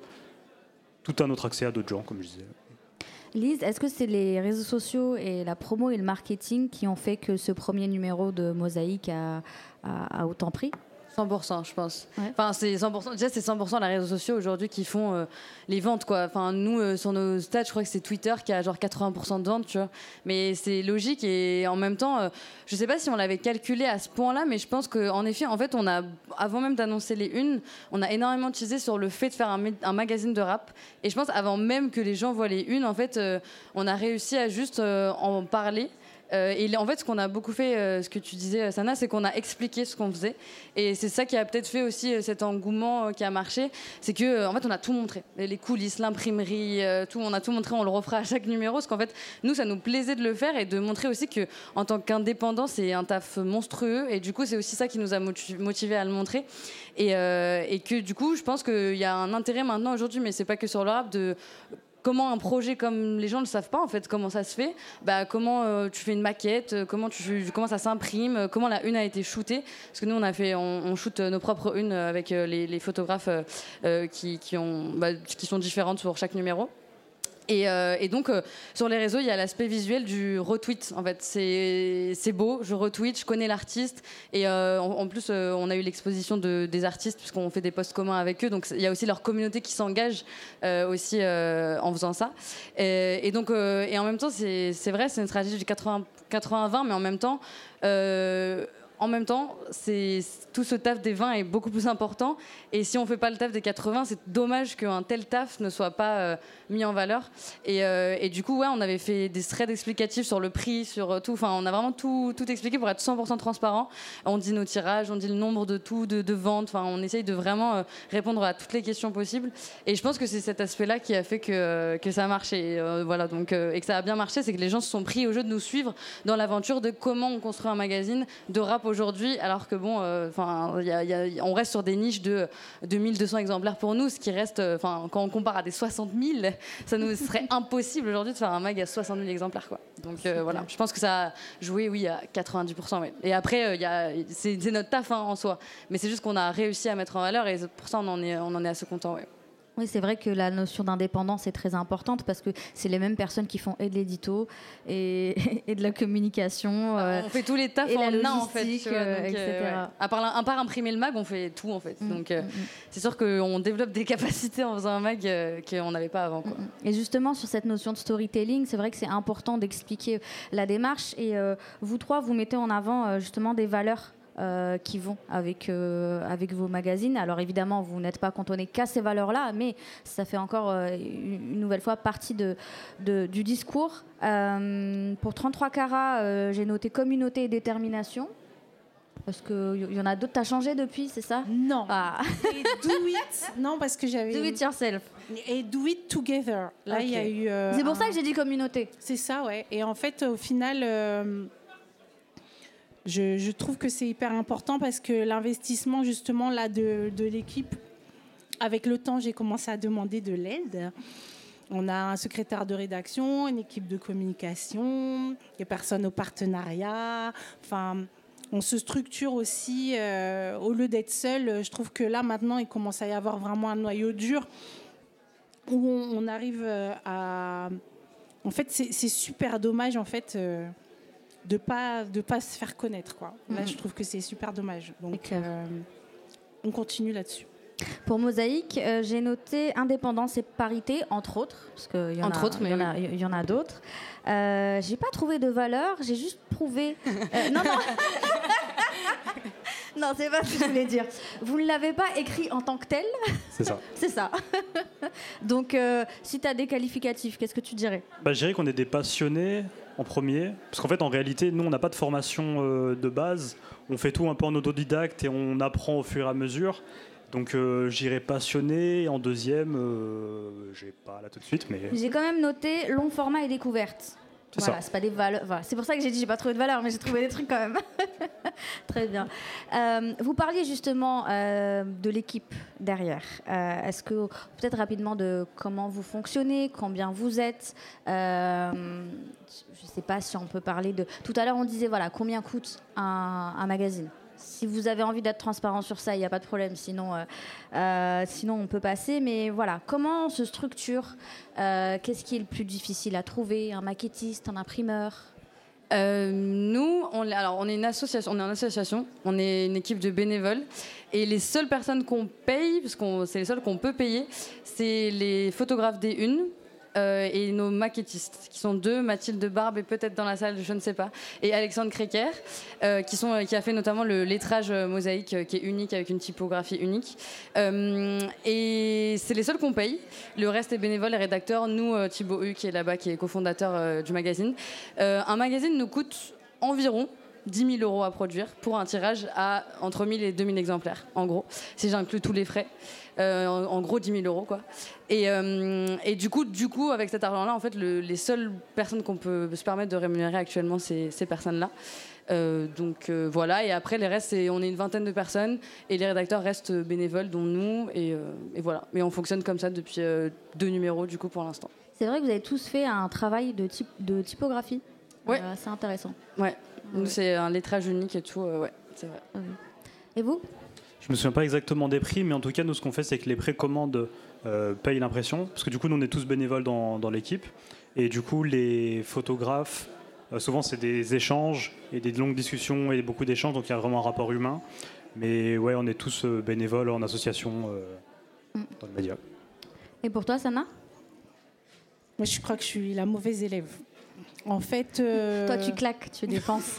F: tout un autre accès à d'autres gens, comme je disais.
B: Lise, est-ce que c'est les réseaux sociaux et la promo et le marketing qui ont fait que ce premier numéro de Mosaïque a, a, a autant pris ?
D: cent pour cent, je pense.
B: Ouais.
D: Enfin, c'est cent pour cent. Déjà, c'est cent pour cent les réseaux sociaux aujourd'hui qui font euh, les ventes, quoi. Enfin, nous, euh, sur nos stats, je crois que c'est Twitter qui a genre quatre-vingts pour cent de ventes, tu vois. Mais c'est logique, et en même temps, euh, je sais pas si on l'avait calculé à ce point-là, mais je pense qu'en effet, en fait, on a, avant même d'annoncer les unes, on a énormément teasé sur le fait de faire un, un magazine de rap. Et je pense, avant même que les gens voient les unes, en fait, euh, on a réussi à juste euh, en parler. Euh, et en fait, ce qu'on a beaucoup fait, euh, ce que tu disais, Sana, c'est qu'on a expliqué ce qu'on faisait. Et c'est ça qui a peut-être fait aussi euh, cet engouement euh, qui a marché. C'est que, euh, en fait, on a tout montré. Les coulisses, l'imprimerie, euh, tout. On a tout montré. On le refera à chaque numéro. Parce qu'en fait, nous, ça nous plaisait de le faire et de montrer aussi que, en tant qu'indépendant, c'est un taf monstrueux. Et du coup, c'est aussi ça qui nous a motivés à le montrer. Et, euh, et que, du coup, je pense qu'il y a un intérêt maintenant aujourd'hui, mais c'est pas que sur le rap, de comment un projet, comme les gens ne le savent pas en fait, comment ça se fait, bah, comment euh, tu fais une maquette, euh, comment, tu, comment ça s'imprime, euh, comment la une a été shootée. Parce que nous, on, a fait, on, on shoot nos propres unes avec euh, les, les photographes euh, euh, qui, qui, ont, bah, qui sont différentes pour chaque numéro. Et, euh, et donc, euh, sur les réseaux, il y a l'aspect visuel du retweet. En fait, c'est, c'est beau, je retweet, je connais l'artiste. Et euh, en, en plus, euh, on a eu l'exposition de, des artistes, puisqu'on fait des posts communs avec eux. Donc, il y a aussi leur communauté qui s'engage euh, aussi euh, en faisant ça. Et, et donc, euh, et en même temps, c'est, c'est vrai, c'est une stratégie du quatre-vingts vingt, mais en même temps... Euh, En même temps, c'est, tout ce taf des vingt est beaucoup plus important. Et si on ne fait pas le taf des quatre-vingts, c'est dommage qu'un tel taf ne soit pas euh, mis en valeur. Et, euh, et du coup, ouais, on avait fait des threads explicatifs sur le prix, sur tout. Enfin, on a vraiment tout, tout expliqué pour être cent pour cent transparent. On dit nos tirages, on dit le nombre de tout, de, de ventes. Enfin, on essaye de vraiment euh, répondre à toutes les questions possibles. Et je pense que c'est cet aspect-là qui a fait que, euh, que ça a marché. Euh, voilà, donc, euh, et que ça a bien marché, c'est que les gens se sont pris au jeu de nous suivre dans l'aventure de comment on construit un magazine de rap rap aujourd'hui, alors que bon, enfin, euh, y a, y a, on reste sur des niches de deux mille deux cents exemplaires pour nous, ce qui reste, enfin, euh, quand on compare à des soixante mille, ça nous serait impossible aujourd'hui de faire un mag à soixante mille exemplaires, quoi. Donc euh, voilà, je pense que ça a joué, oui, à quatre-vingt-dix pour cent. Ouais. Et après, euh, y a, c'est, c'est notre taf hein, en soi, mais c'est juste qu'on a réussi à mettre en valeur et pour ça, on en est, on en est assez content. Ouais.
B: Oui, c'est vrai que la notion d'indépendance est très importante parce que c'est les mêmes personnes qui font et de l'édito et, et de la communication. Euh,
D: on fait tous les tafs
B: et
D: en
B: la
D: un en fait, tu vois,
B: euh,
D: donc,
B: et cetera.
D: Euh, ouais. À, part, à part imprimer le mag, on fait tout en fait.
B: Mmh,
D: donc euh,
B: mmh.
D: c'est sûr qu'on développe des capacités en faisant un mag euh, qu'on n'avait pas avant. Quoi.
B: Et justement sur cette notion de storytelling, c'est vrai que c'est important d'expliquer la démarche. Et euh, vous trois, vous mettez en avant euh, justement des valeurs. Euh, qui vont avec, euh, avec vos magazines. Alors évidemment, vous n'êtes pas cantonné qu'à ces valeurs-là, mais ça fait encore euh, une nouvelle fois partie de, de, du discours. Euh, pour trente-trois carats, euh, j'ai noté communauté et détermination. Parce qu'il y en a d'autres. T'as changé depuis, c'est ça?
C: Non.
B: Ah.
C: Et do it. Non, parce que j'avais.
B: Do it yourself.
C: Et do it together. Là, il okay. y a eu. Euh,
B: c'est pour
C: un...
B: ça que j'ai dit communauté.
C: C'est ça, ouais. Et en fait, au final. Euh... Je, je trouve que c'est hyper important parce que l'investissement justement là de, de l'équipe, avec le temps, j'ai commencé à demander de l'aide. On a un secrétaire de rédaction, une équipe de communication, des personnes au partenariat. Enfin, on se structure aussi. Euh, au lieu d'être seul, je trouve que là maintenant, il commence à y avoir vraiment un noyau dur où on, on arrive à. En fait, c'est, c'est super dommage en fait. Euh, de pas de pas se faire connaître quoi. Là mmh. je trouve que c'est super dommage. Donc euh, on continue là-dessus.
B: Pour Mosaïque, euh, j'ai noté indépendance et parité entre autres parce que y en
D: entre
B: a,
D: autres mais
B: il y en a il y en a d'autres. Euh, j'ai pas trouvé de valeur, j'ai juste prouvé euh, non non Non, c'est pas ce que je voulais dire. Vous ne l'avez pas écrit en tant que tel.
F: C'est ça.
B: C'est ça. Donc, euh, si tu as des qualificatifs, qu'est-ce que tu dirais?
F: bah, Je dirais qu'on est des passionnés en premier. Parce qu'en fait, en réalité, nous, on n'a pas de formation euh, de base. On fait tout un peu en autodidacte et on apprend au fur et à mesure. Donc, euh, j'irais passionné. En deuxième, euh, j'ai pas là tout de suite. Mais...
B: J'ai quand même noté long format et découverte.
F: C'est
B: voilà,
F: ça.
B: C'est pas des valeurs. Voilà. C'est pour ça que j'ai dit j'ai pas trouvé de valeur, mais j'ai trouvé des trucs quand même. Très bien. Euh, vous parliez justement euh, de l'équipe derrière. Euh, est-ce que peut-être rapidement de comment vous fonctionnez, combien vous êtes. Euh, je sais pas si on peut parler de. Tout à l'heure on disait voilà combien coûte un, un magazine. Si vous avez envie d'être transparent sur ça, il n'y a pas de problème. Sinon, euh, euh, sinon, on peut passer. Mais voilà, comment on se structure euh, Qu'est-ce qui est le plus difficile à trouver? Un maquettiste, un imprimeur?
D: euh, Nous, on, alors, on est une association. On est une association. On est une équipe de bénévoles. Et les seules personnes qu'on paye, parce que c'est les seules qu'on peut payer, c'est les photographes des unes. Euh, et nos maquettistes, qui sont deux, Mathilde Barbe et peut-être dans la salle, je ne sais pas, et Alexandre Créquer, euh, qui, sont, qui a fait notamment le lettrage Mosaïque, euh, qui est unique, avec une typographie unique. Euh, et c'est les seuls qu'on paye. Le reste est bénévole, les rédacteurs. Nous, euh, Thibaut Hu, qui est là-bas, qui est cofondateur euh, du magazine. Euh, un magazine nous coûte environ dix mille euros à produire pour un tirage à entre mille et deux mille exemplaires, en gros, si j'inclus tous les frais. Euh, en, en gros dix mille euros quoi. Et, euh, et du coup, du coup, avec cet argent-là, en fait, le, les seules personnes qu'on peut se permettre de rémunérer actuellement, c'est ces personnes-là. Euh, donc euh, voilà. Et après, les restes, c'est, on est une vingtaine de personnes et les rédacteurs restent bénévoles, dont nous. Et, euh, et voilà. Mais on fonctionne comme ça depuis euh, deux numéros, du coup, pour l'instant.
B: C'est vrai que vous avez tous fait un travail de, type, de typographie.
D: Ouais.
B: Euh, c'est intéressant.
D: Ouais. Nous, ouais. C'est un lettrage unique et tout. Euh, ouais, c'est vrai.
B: Oui. Et vous?
F: Je me souviens pas exactement des prix, mais en tout cas, nous, ce qu'on fait, c'est que les précommandes euh, payent l'impression, parce que du coup, nous, on est tous bénévoles dans, dans l'équipe, et du coup, les photographes, euh, souvent, c'est des échanges et des longues discussions et beaucoup d'échanges, donc il y a vraiment un rapport humain. Mais ouais, on est tous euh, bénévoles en association euh, mm. dans le média.
B: Et pour toi, Sana?
C: Moi, je crois que je suis la mauvaise élève. En fait, euh...
B: toi, tu claques, tu dépenses.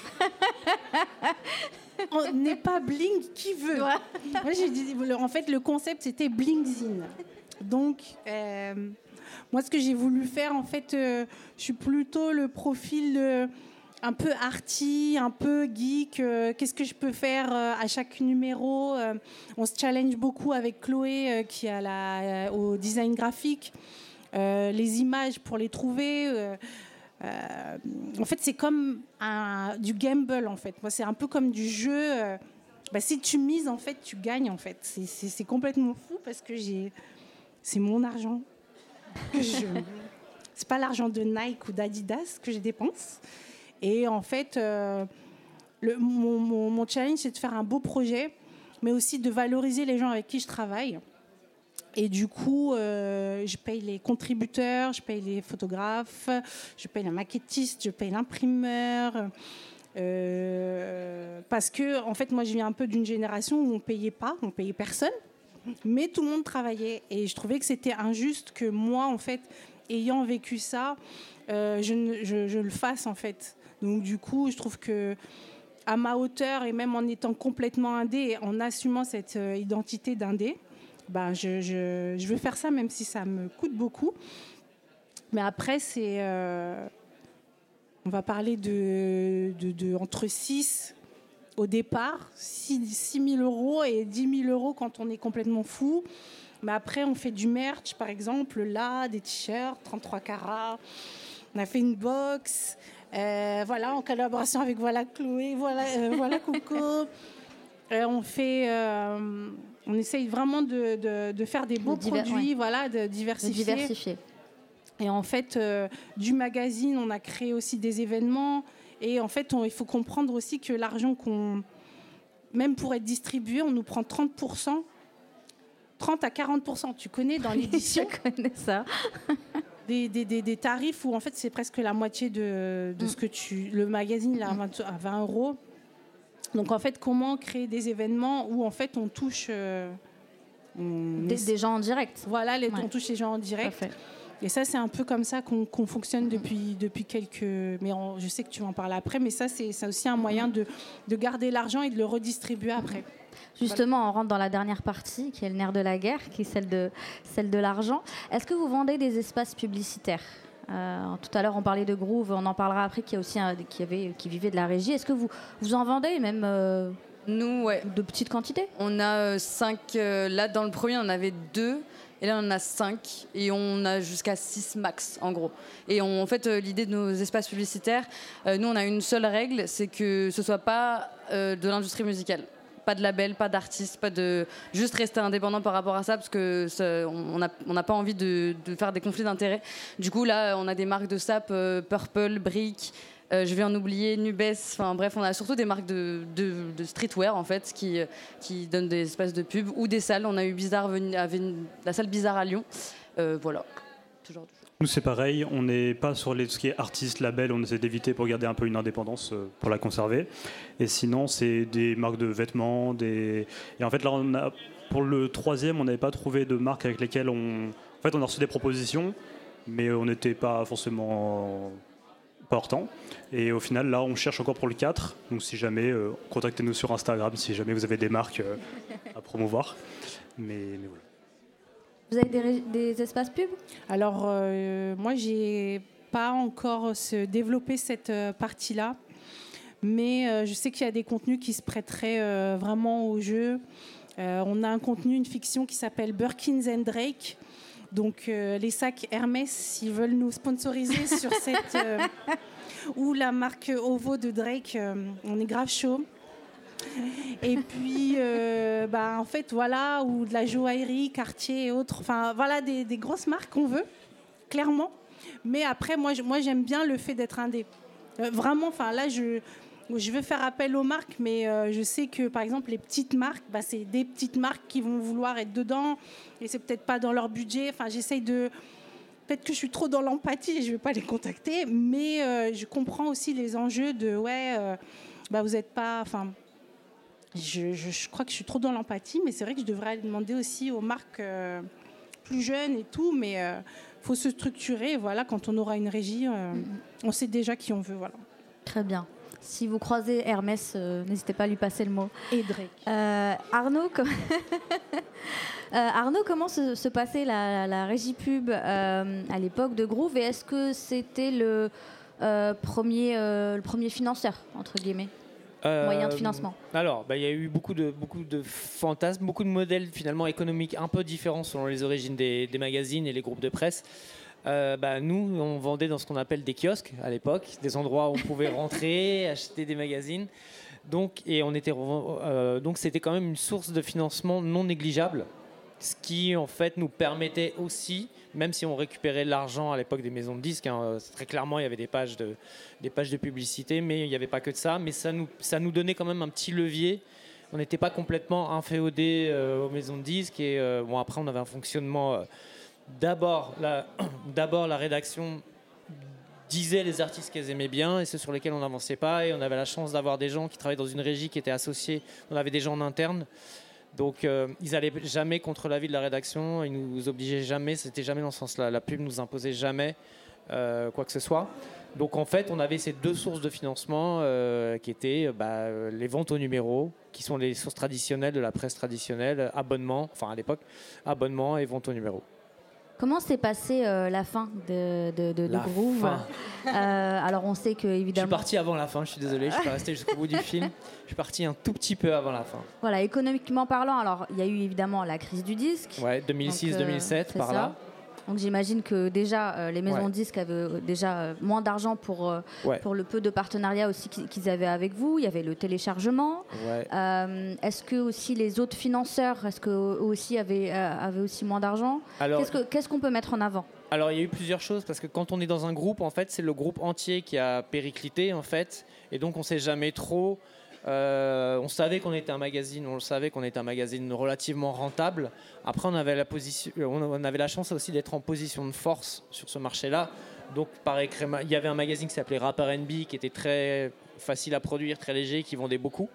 C: On n'est pas bling qui veut. Ouais. Moi, j'ai dit, en fait, le concept, c'était blingzine. Donc, euh, moi, ce que j'ai voulu faire, en fait, euh, je suis plutôt le profil euh, un peu arty, un peu geek. Euh, qu'est-ce que je peux faire euh, à chaque numéro euh, On se challenge beaucoup avec Chloé, euh, qui a la, euh, au design graphique, euh, les images pour les trouver. Euh, Euh, en fait, c'est comme un, du gamble, en fait. Moi, c'est un peu comme du jeu. Euh, bah, si tu mises, en fait, tu gagnes, en fait. C'est, c'est, c'est complètement fou parce que j'ai, c'est mon argent. Que je, c'est pas l'argent de Nike ou d'Adidas que je dépense. Et en fait, euh, le, mon, mon, mon challenge, c'est de faire un beau projet, mais aussi de valoriser les gens avec qui je travaille. Et du coup, euh, je paye les contributeurs, je paye les photographes, je paye la maquettiste, je paye l'imprimeur. Euh, parce que, en fait, moi, je viens un peu d'une génération où on ne payait pas, on ne payait personne, mais tout le monde travaillait. Et je trouvais que c'était injuste que moi, en fait, ayant vécu ça, euh, je, je, je le fasse, en fait. Donc, du coup, je trouve que à ma hauteur, et même en étant complètement indé, en assumant cette euh, identité d'indé, ben, je, je, je veux faire ça, même si ça me coûte beaucoup. Mais après, c'est, euh, on va parler de, de, de entre six au départ, six mille euros et dix mille euros quand on est complètement fou. Mais après, on fait du merch, par exemple, là, des t-shirts, trente-trois carats. On a fait une box, euh, voilà, en collaboration avec Voilà Chloé, Voilà, euh, voilà Coco. Euh, on fait... Euh, On essaye vraiment de, de, de faire des beaux diver- produits, ouais. voilà, de diversifier.
B: De diversifier.
C: Et en fait, euh, du magazine, on a créé aussi des événements. Et en fait, on, il faut comprendre aussi que l'argent qu'on... Même pour être distribué, on nous prend trente pour cent. trente à quarante pour cent. Tu connais dans l'édition.
B: Je connais ça.
C: Des, des, des, des tarifs où, en fait, c'est presque la moitié de, de mm. ce que tu... Le magazine, il est à vingt, à vingt euros. Donc, en fait, comment créer des événements où, en fait, on touche... Euh, on...
B: Des, des gens en direct.
C: Voilà, les,
B: ouais.
C: on touche les gens en direct. Et ça, c'est un peu comme ça qu'on, qu'on fonctionne depuis, depuis quelques... Mais on, je sais que tu vas en parler après, mais ça, c'est, c'est aussi un moyen de, de garder l'argent et de le redistribuer après.
B: Justement, voilà. On rentre dans la dernière partie, qui est le nerf de la guerre, qui est celle de, celle de l'argent. Est-ce que vous vendez des espaces publicitaires ? Euh, tout à l'heure, on parlait de Groove, on en parlera après, qui, a aussi un, qui, avait, qui vivait de la régie. Est-ce que vous, vous en vendez, même euh,
D: nous, ouais.
B: de petites quantités ?
D: On a euh, cinq. Euh, là, dans le premier, on en avait deux. Et là, on en a cinq. Et on a jusqu'à six max, en gros. Et on, en fait, euh, l'idée de nos espaces publicitaires, euh, nous, on a une seule règle, c'est que ce ne soit pas euh, de l'industrie musicale. Pas de label, pas d'artiste, pas de... Juste rester indépendant par rapport à ça, parce que ça, on n'a on pas envie de, de faire des conflits d'intérêts. Du coup, là, on a des marques de sap, euh, Purple, Brick, euh, je vais en oublier, Nubes, enfin bref, on a surtout des marques de, de, de streetwear, en fait, qui, qui donnent des espaces de pub, ou des salles. On a eu Bizarre, la salle Bizarre à Lyon. Euh, voilà, ce genre de choses.
F: Nous, c'est pareil, on n'est pas sur les, ce qui est artiste, label, on essaie d'éviter pour garder un peu une indépendance, euh, pour la conserver. Et sinon, c'est des marques de vêtements. Des... Et en fait, là, on a, pour le troisième, on n'avait pas trouvé de marques avec lesquelles on... En fait, on a reçu des propositions, mais on n'était pas forcément portant. Et au final, là, on cherche encore pour le quatre. Donc, si jamais, euh, contactez-nous sur Instagram, si jamais vous avez des marques euh, à promouvoir. Mais, mais voilà.
B: Vous avez des, des espaces pubs ?
C: Alors, euh, moi, j'ai pas encore se développé cette euh, partie-là, mais euh, je sais qu'il y a des contenus qui se prêteraient euh, vraiment au jeu. Euh, on a un contenu, une fiction qui s'appelle Birkins and Drake. Donc, euh, les sacs Hermès, s'ils veulent nous sponsoriser sur cette... Euh, ou la marque Ovo de Drake, euh, on est grave chaud. Et puis, euh, bah, en fait, voilà, ou de la joaillerie, Cartier et autres. Enfin, voilà, des, des grosses marques qu'on veut, clairement. Mais après, moi, moi j'aime bien le fait d'être indé. Euh, vraiment, enfin, là, je, je veux faire appel aux marques, mais euh, je sais que, par exemple, les petites marques, bah, c'est des petites marques qui vont vouloir être dedans, et c'est peut-être pas dans leur budget. Enfin, j'essaye de... Peut-être que je suis trop dans l'empathie et je ne vais pas les contacter, mais euh, je comprends aussi les enjeux de, ouais, euh, bah, vous n'êtes pas... Enfin, Je, je, je crois que je suis trop dans l'empathie, mais c'est vrai que je devrais aller demander aussi aux marques euh, plus jeunes et tout, mais il euh, faut se structurer. Voilà, quand on aura une régie, euh, on sait déjà qui on veut. Voilà.
B: Très bien. Si vous croisez Hermès, euh, n'hésitez pas à lui passer le mot.
C: Et Drake.
B: Euh, Arnaud, com... euh, Arnaud, comment se, se passait la, la régie pub euh, à l'époque de Groove, et est-ce que c'était le, euh, premier, euh, le premier financeur, entre guillemets ?
E: Euh,
B: Moyen de financement.
E: Alors, bah, y a eu beaucoup de, beaucoup de fantasmes, beaucoup de modèles finalement économiques un peu différents selon les origines des, des magazines et les groupes de presse. Euh, bah, nous, on vendait dans ce qu'on appelle des kiosques à l'époque, des endroits où on pouvait rentrer, acheter des magazines. Donc, et on était, euh, donc c'était quand même une source de financement non négligeable, ce qui en fait nous permettait aussi, même si on récupérait l'argent à l'époque des maisons de disques, hein, très clairement il y avait des pages de, des pages de publicité, mais il n'y avait pas que de ça, mais ça nous, ça nous donnait quand même un petit levier. On n'était pas complètement inféodé euh, aux maisons de disques et euh, bon, après on avait un fonctionnement... Euh, D'abord la, d'abord, la rédaction disait les artistes qu'elles aimaient bien et ceux sur lesquels on n'avançait pas. Et on avait la chance d'avoir des gens qui travaillaient dans une régie qui étaient associés. On avait des gens en interne. Donc, euh, ils n'allaient jamais contre l'avis de la rédaction. Ils ne nous obligeaient jamais. C'était jamais dans ce sens-là. La pub ne nous imposait jamais euh, quoi que ce soit. Donc, en fait, on avait ces deux sources de financement euh, qui étaient bah, les ventes au numéro, qui sont les sources traditionnelles de la presse traditionnelle, abonnement, enfin à l'époque, abonnement et vente au numéro.
B: Comment s'est passée euh, la fin de, de, de, de Groove euh, Alors on sait que évidemment.
E: Je suis parti avant la fin. Je suis désolé, je suis pas resté jusqu'au bout du film. Je suis parti un tout petit peu avant la fin.
B: Voilà, économiquement parlant, alors il y a eu évidemment la crise du disque.
E: Ouais, deux mille six deux mille sept
B: euh,
E: par
B: ça.
E: là.
B: Donc j'imagine que déjà euh, les maisons
E: ouais.
B: de disques avaient euh, déjà euh, moins d'argent pour, euh,
E: ouais.
B: pour le peu de partenariats aussi qu'ils avaient avec vous. Il y avait le téléchargement.
E: Ouais.
B: Euh, est-ce que aussi les autres financeurs, est-ce qu'eux aussi avaient, euh, avaient aussi moins d'argent ? Qu'est-ce que, qu'est-ce qu'on peut mettre en avant ?
E: Alors il y a eu plusieurs choses parce que quand on est dans un groupe, en fait, c'est le groupe entier qui a périclité en fait, et donc on sait jamais trop. Euh, on savait qu'on était un magazine, on le savait qu'on était un magazine relativement rentable. Après, on avait la position, on avait la chance aussi d'être en position de force sur ce marché-là. Donc, pareil, il y avait un magazine qui s'appelait Rap R and B, qui était très facile à produire, très léger, qui vendait beaucoup.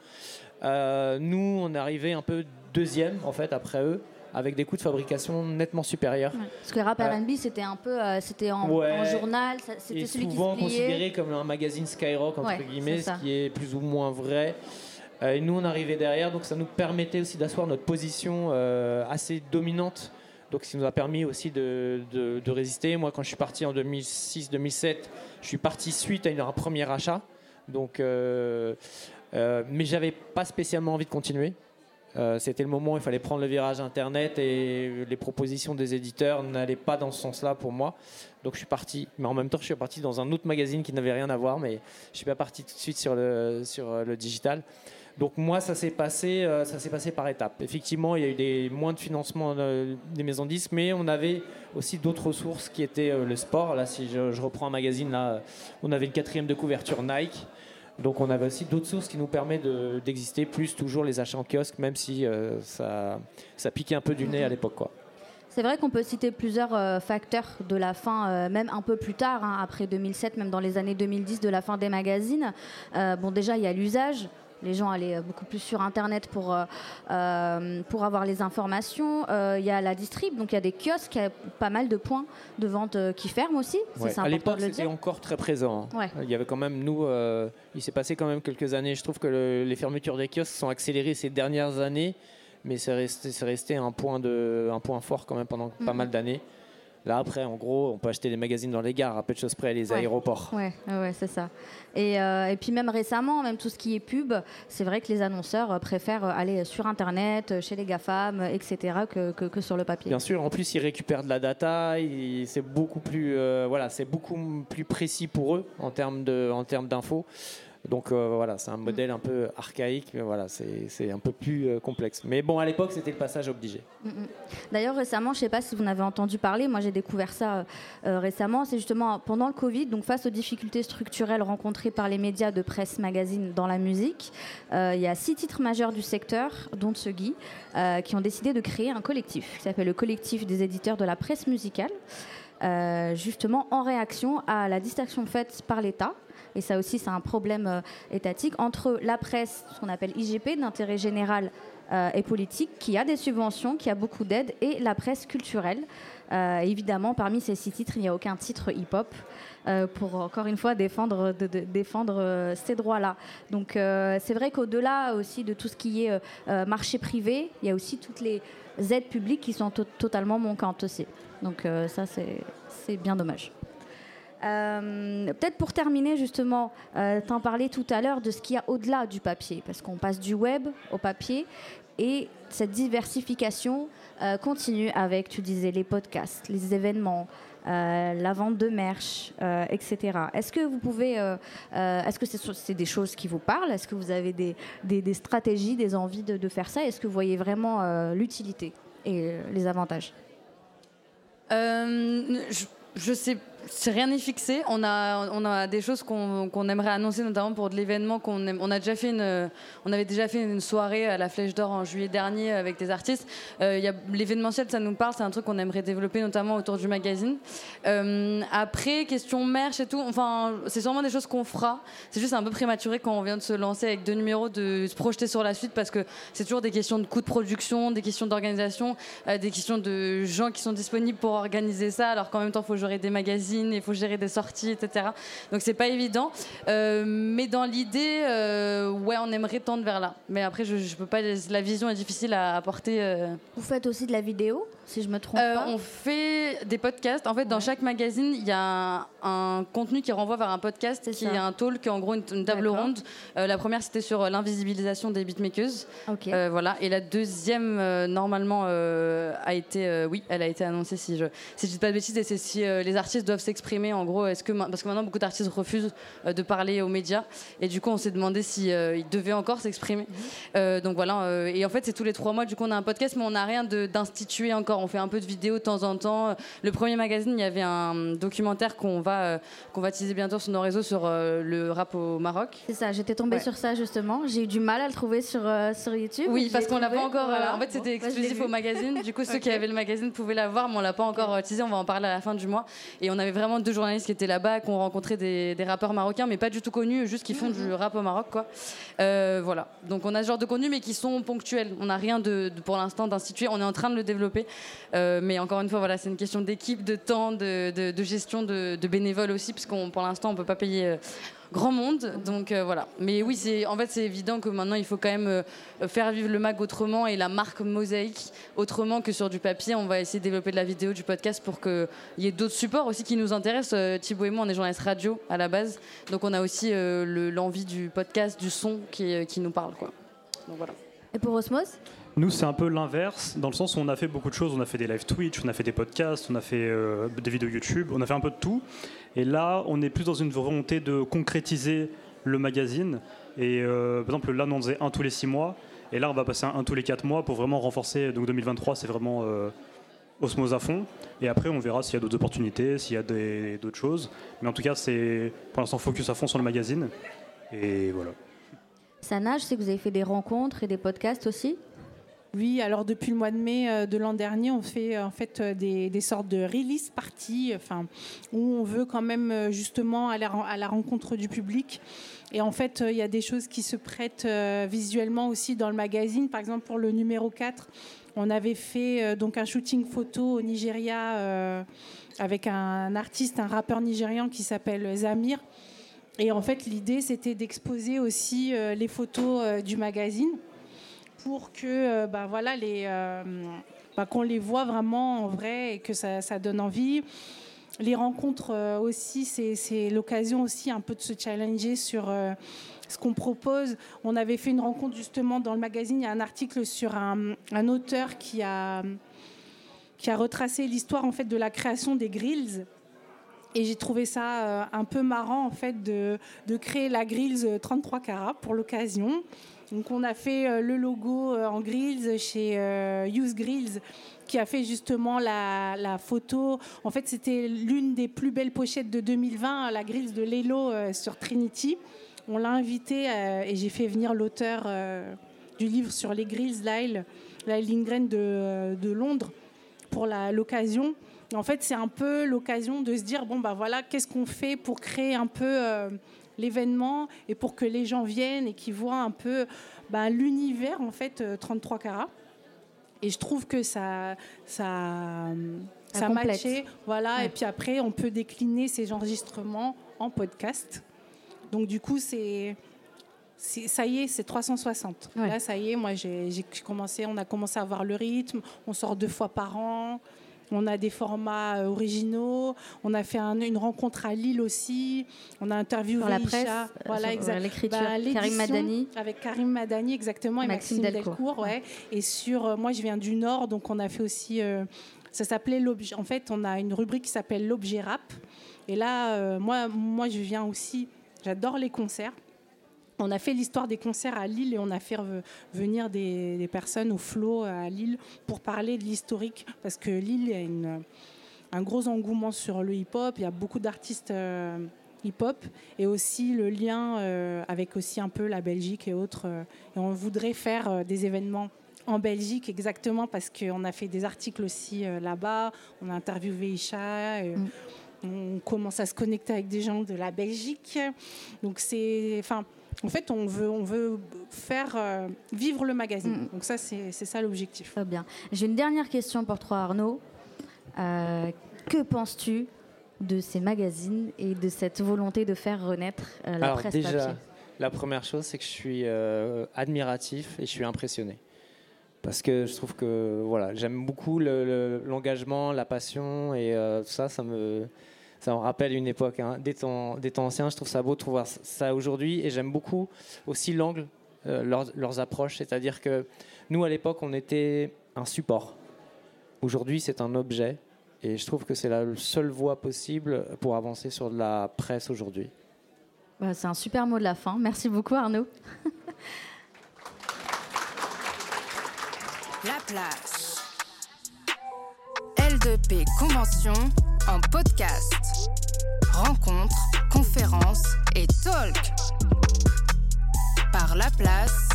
E: Euh, nous, on est arrivé un peu deuxième en fait après eux, avec des coûts de fabrication nettement supérieurs.
B: Ouais. Parce que Rap R and B, euh, c'était un peu, euh, c'était en,
E: ouais,
B: en journal, c'était
E: et
B: celui qui se
E: souvent
B: pliait.
E: considéré comme un magazine Skyrock entre
B: ouais,
E: guillemets, ce qui est plus ou moins vrai. Euh, et nous, on arrivait derrière, donc ça nous permettait aussi d'asseoir notre position euh, assez dominante. Donc, ça nous a permis aussi de, de, de résister. Moi, quand je suis parti en deux mille six deux mille sept, je suis parti suite à une, un premier achat. Donc, euh, euh, mais j'avais pas spécialement envie de continuer. Euh, c'était le moment où il fallait prendre le virage Internet et les propositions des éditeurs n'allaient pas dans ce sens-là pour moi. Donc je suis parti, mais en même temps je suis parti dans un autre magazine qui n'avait rien à voir, mais je suis pas parti tout de suite sur le, sur le digital. Donc moi ça s'est passé, euh, ça s'est passé par étapes. Effectivement il y a eu des, moins de financement euh, des maisons de disques, mais on avait aussi d'autres ressources qui étaient euh, le sport. Là si je, je reprends un magazine, là, on avait une quatrième de couverture Nike. Donc on avait aussi d'autres sources qui nous permettent de, d'exister, plus toujours les achats en kiosque, même si euh, ça, ça piquait un peu du nez à l'époque, quoi.
B: C'est vrai qu'on peut citer plusieurs euh, facteurs de la fin, euh, même un peu plus tard, hein, après deux mille sept, même dans les années deux mille dix, de la fin des magazines. Euh, bon, déjà, il y a l'usage. Les gens allaient beaucoup plus sur Internet pour, euh, pour avoir les informations. Il euh, y a la distrib, donc il y a des kiosques, il y a pas mal de points de vente euh, qui ferment aussi.
E: Ouais.
B: C'est
E: à l'époque,
B: de le
E: c'était
B: dire.
E: encore très présent. Hein.
B: Ouais.
E: Il y avait quand même, nous, euh, il s'est passé quand même quelques années. Je trouve que le, les fermetures des kiosques sont accélérées ces dernières années, mais c'est resté, c'est resté un, point de, un point fort quand même pendant mm-hmm. pas mal d'années. Là, après, en gros, on peut acheter des magazines dans les gares, à peu de choses près, les ouais. aéroports.
B: Ouais, ouais, c'est ça. Et, euh, et puis même récemment, même tout ce qui est pub, c'est vrai que les annonceurs préfèrent aller sur Internet, chez les GAFAM, et cetera, que, que, que sur le papier.
E: Bien sûr. En plus, ils récupèrent de la data. Ils, c'est beaucoup plus, euh, voilà, c'est beaucoup plus précis pour eux en termes de, en termes d'infos. Donc euh, voilà, c'est un modèle un peu archaïque, mais voilà, c'est, c'est un peu plus euh, complexe. Mais bon, à l'époque, c'était le passage obligé.
B: D'ailleurs, récemment, je ne sais pas si vous en avez entendu parler, moi j'ai découvert ça euh, récemment, c'est justement pendant le Covid, donc face aux difficultés structurelles rencontrées par les médias de presse magazine dans la musique, euh, il y a six titres majeurs du secteur, dont Tsugi, euh, qui ont décidé de créer un collectif qui s'appelle le collectif des éditeurs de la presse musicale, euh, justement en réaction à la distinction faite par l'État. Et ça aussi, c'est un problème euh, étatique entre la presse, ce qu'on appelle I G P, d'intérêt général euh, et politique, qui a des subventions, qui a beaucoup d'aides, et la presse culturelle. Euh, évidemment, parmi ces six titres, il n'y a aucun titre hip-hop euh, pour, encore une fois, défendre, de, de, défendre euh, ces droits-là. Donc, euh, c'est vrai qu'au-delà aussi de tout ce qui est euh, marché privé, il y a aussi toutes les aides publiques qui sont to- totalement manquantes aussi. Donc, euh, ça, c'est, c'est bien dommage. Euh, peut-être pour terminer justement, euh, t'en parlais tout à l'heure de ce qu'il y a au-delà du papier, parce qu'on passe du web au papier et cette diversification euh, continue avec, tu disais, les podcasts, les événements, euh, la vente de merch, euh, et cetera. Est-ce que vous pouvez, euh, euh, est-ce que c'est, c'est des choses qui vous parlent? Est-ce que vous avez des, des, des stratégies, des envies de, de faire ça? Est-ce que vous voyez vraiment euh, l'utilité et euh, les avantages?
D: euh, je, je sais C'est rien n'est fixé. On a, on a des choses qu'on, qu'on aimerait annoncer, notamment pour de l'événement qu'on aime. On a déjà fait une, on avait déjà fait une soirée à la Flèche d'Or en juillet dernier avec des artistes. Euh, y a, l'événementiel, ça nous parle, c'est un truc qu'on aimerait développer, notamment autour du magazine. Euh, après, question merch et tout, enfin, c'est sûrement des choses qu'on fera. C'est juste un peu prématuré quand on vient de se lancer avec deux numéros, de se projeter sur la suite, parce que c'est toujours des questions de coûts de production, des questions d'organisation, euh, des questions de gens qui sont disponibles pour organiser ça, alors qu'en même temps, il faut gérer des magazines, il faut gérer des sorties, et cetera. Donc c'est pas évident. Euh, mais dans l'idée, euh, ouais, on aimerait tendre vers là. Mais après, je, je peux pas. La vision est difficile à apporter. Euh...
B: Vous faites aussi de la vidéo, si je me trompe
D: euh,
B: pas?
D: On fait des podcasts. En fait, dans ouais. chaque magazine, il y a un, un contenu qui renvoie vers un podcast, c'est qui ça. Est un talk, en gros une, une table D'accord. ronde. Euh, la première, c'était sur l'invisibilisation des beatmakers.
B: Okay.
D: Euh, voilà. Et la deuxième, euh, normalement, euh, a été, euh, oui, elle a été annoncée. Si je, si je dis pas de bêtises, et c'est si euh, les artistes doivent s'exprimer. En gros, est-ce que parce que maintenant beaucoup d'artistes refusent euh, de parler aux médias, et du coup, on s'est demandé si euh, ils devaient encore s'exprimer. Mm-hmm. Euh, donc voilà. Euh, et en fait, c'est tous les trois mois. Du coup, on a un podcast, mais on n'a rien de, d'institué encore. On fait un peu de vidéos de temps en temps. Le premier magazine, il y avait un documentaire qu'on va euh, qu'on va teaser bientôt sur nos réseaux sur euh, le rap au Maroc.
B: C'est ça. J'étais tombée ouais. sur ça justement. J'ai eu du mal à le trouver sur euh, sur YouTube.
D: Oui, parce qu'on l'a pas encore.
B: Voilà.
D: Euh, en fait, c'était
B: bon,
D: exclusif
B: bah,
D: au magazine. Du coup, ceux okay. qui avaient le magazine pouvaient l'avoir, mais on l'a pas encore euh, teasé. On va en parler à la fin du mois. Et on avait vraiment deux journalistes qui étaient là-bas, qui ont rencontré des, des rappeurs marocains, mais pas du tout connus, juste qui font mmh. du rap au Maroc, quoi. Euh, voilà. Donc on a ce genre de contenu, mais qui sont ponctuels. On n'a rien de, de pour l'instant d'institué. On est en train de le développer, euh, mais encore une fois, voilà, c'est une question d'équipe, de temps, de, de, de gestion, de, de bénévoles aussi, parce qu'on pour l'instant on peut pas payer. Euh, grand monde, donc euh, voilà. Mais oui, c'est, en fait, c'est évident que maintenant, il faut quand même euh, faire vivre le mag autrement et la marque Mosaïque autrement que sur du papier. On va essayer de développer de la vidéo, du podcast pour qu'il y ait d'autres supports aussi qui nous intéressent. Euh, Thibaut et moi, on est journalistes radio à la base, donc on a aussi euh, le, l'envie du podcast, du son qui, qui nous parle, quoi. Donc voilà.
B: Et pour Osmose ?
F: Nous, c'est un peu l'inverse, dans le sens où on a fait beaucoup de choses. On a fait des live Twitch, on a fait des podcasts, on a fait euh, des vidéos YouTube, on a fait un peu de tout. Et là, on est plus dans une volonté de concrétiser le magazine. Et euh, par exemple, là, on en faisait un tous les six mois. Et là, on va passer un, un tous les quatre mois pour vraiment renforcer. Donc deux mille vingt-trois, c'est vraiment euh, Osmose à fond. Et après, on verra s'il y a d'autres opportunités, s'il y a des, d'autres choses. Mais en tout cas, c'est pour l'instant focus à fond sur le magazine. Et voilà.
B: Sana, je sais que vous avez fait des rencontres et des podcasts aussi.
C: Oui, alors depuis le mois de mai euh, de l'an dernier, on fait en fait euh, des, des sortes de release parties, enfin, où on veut quand même euh, justement aller à la rencontre du public. Et en fait, il euh, y a des choses qui se prêtent euh, visuellement aussi dans le magazine. Par exemple, pour le numéro quatre, on avait fait euh, donc un shooting photo au Nigeria euh, avec un artiste, un rappeur nigérian qui s'appelle Zamir. Et en fait, l'idée, c'était d'exposer aussi euh, les photos euh, du magazine, pour que euh, bah, voilà, les, euh, bah, qu'on les voit vraiment en vrai et que ça, ça donne envie. Les rencontres euh, aussi, c'est, c'est l'occasion aussi un peu de se challenger sur euh, ce qu'on propose. On avait fait une rencontre justement dans le magazine, il y a un article sur un, un auteur qui a, qui a retracé l'histoire en fait, de la création des grills. Et j'ai trouvé ça euh, un peu marrant en fait, de, de créer la grills trente-trois carats pour l'occasion. Donc on a fait euh, le logo euh, en grills chez euh, Use Grills, qui a fait justement la, la photo. En fait, c'était l'une des plus belles pochettes de deux mille vingt, la grills de Lelo euh, sur Trinity. On l'a invité euh, et j'ai fait venir l'auteur euh, du livre sur les grills, Lyle, Lyle Lindgren de, de Londres, pour la, l'occasion. Et en fait, c'est un peu l'occasion de se dire, bon, bah voilà, qu'est-ce qu'on fait pour créer un peu... Euh, l'événement et pour que les gens viennent et qu'ils voient un peu bah, l'univers en fait trente-trois carats. Et je trouve que ça ça ça matchait, voilà. Ouais. Et puis après on peut décliner ces enregistrements en podcast. Donc du coup c'est C'est, ça y est, c'est trois cent soixante. Ouais. Là, ça y est, moi, j'ai, j'ai commencé, on a commencé à avoir le rythme. On sort deux fois par an. On a des formats originaux. On a fait un, une rencontre à Lille aussi. On a interviewé
B: la presse,
C: Isha. Voilà,
B: sur l'écriture.
C: Bah,
B: Karim Madani.
C: Avec Karim Madani, exactement, et Maxime, Maxime Delcourt. Delcourt ouais. Et sur, euh, moi, je viens du Nord, donc on a fait aussi euh, ça s'appelait l'objet. En fait, on a une rubrique qui s'appelle l'objet rap. Et là, euh, moi, moi, je viens aussi. J'adore les concerts. On a fait l'histoire des concerts à Lille et on a fait venir des, des personnes au Flow à Lille pour parler de l'historique. Parce que Lille, il y a une, un gros engouement sur le hip-hop. Il y a beaucoup d'artistes euh, hip-hop et aussi le lien euh, avec aussi un peu la Belgique et autres. Euh, et on voudrait faire euh, des événements en Belgique exactement parce qu'on a fait des articles aussi euh, là-bas. On a interviewé Isha. Et, mm. On commence à se connecter avec des gens de la Belgique. Donc c'est... Enfin, en fait, on veut, on veut faire euh, vivre le magazine. Mmh. Donc ça, c'est, c'est ça l'objectif.
B: Très bien. J'ai une dernière question pour toi, Arnaud. Euh, que penses-tu de ces magazines et de cette volonté de faire renaître euh, la
E: Alors,
B: presse
E: déjà,
B: papier ?
E: La première chose, c'est que je suis euh, admiratif et je suis impressionné. Parce que je trouve que voilà, j'aime beaucoup le, le, l'engagement, la passion et euh, tout ça, ça me... Ça me rappelle une époque, hein, des, temps, des temps anciens. Je trouve ça beau de voir ça aujourd'hui. Et j'aime beaucoup aussi l'angle, euh, leurs, leurs approches. C'est-à-dire que nous, à l'époque, on était un support. Aujourd'hui, c'est un objet. Et je trouve que c'est la seule voie possible pour avancer sur de la presse aujourd'hui.
B: Bah, c'est un super mot de la fin. Merci beaucoup, Arnaud.
A: La place. L deux P Convention en podcast. Rencontres, conférences et talk. Par La Place.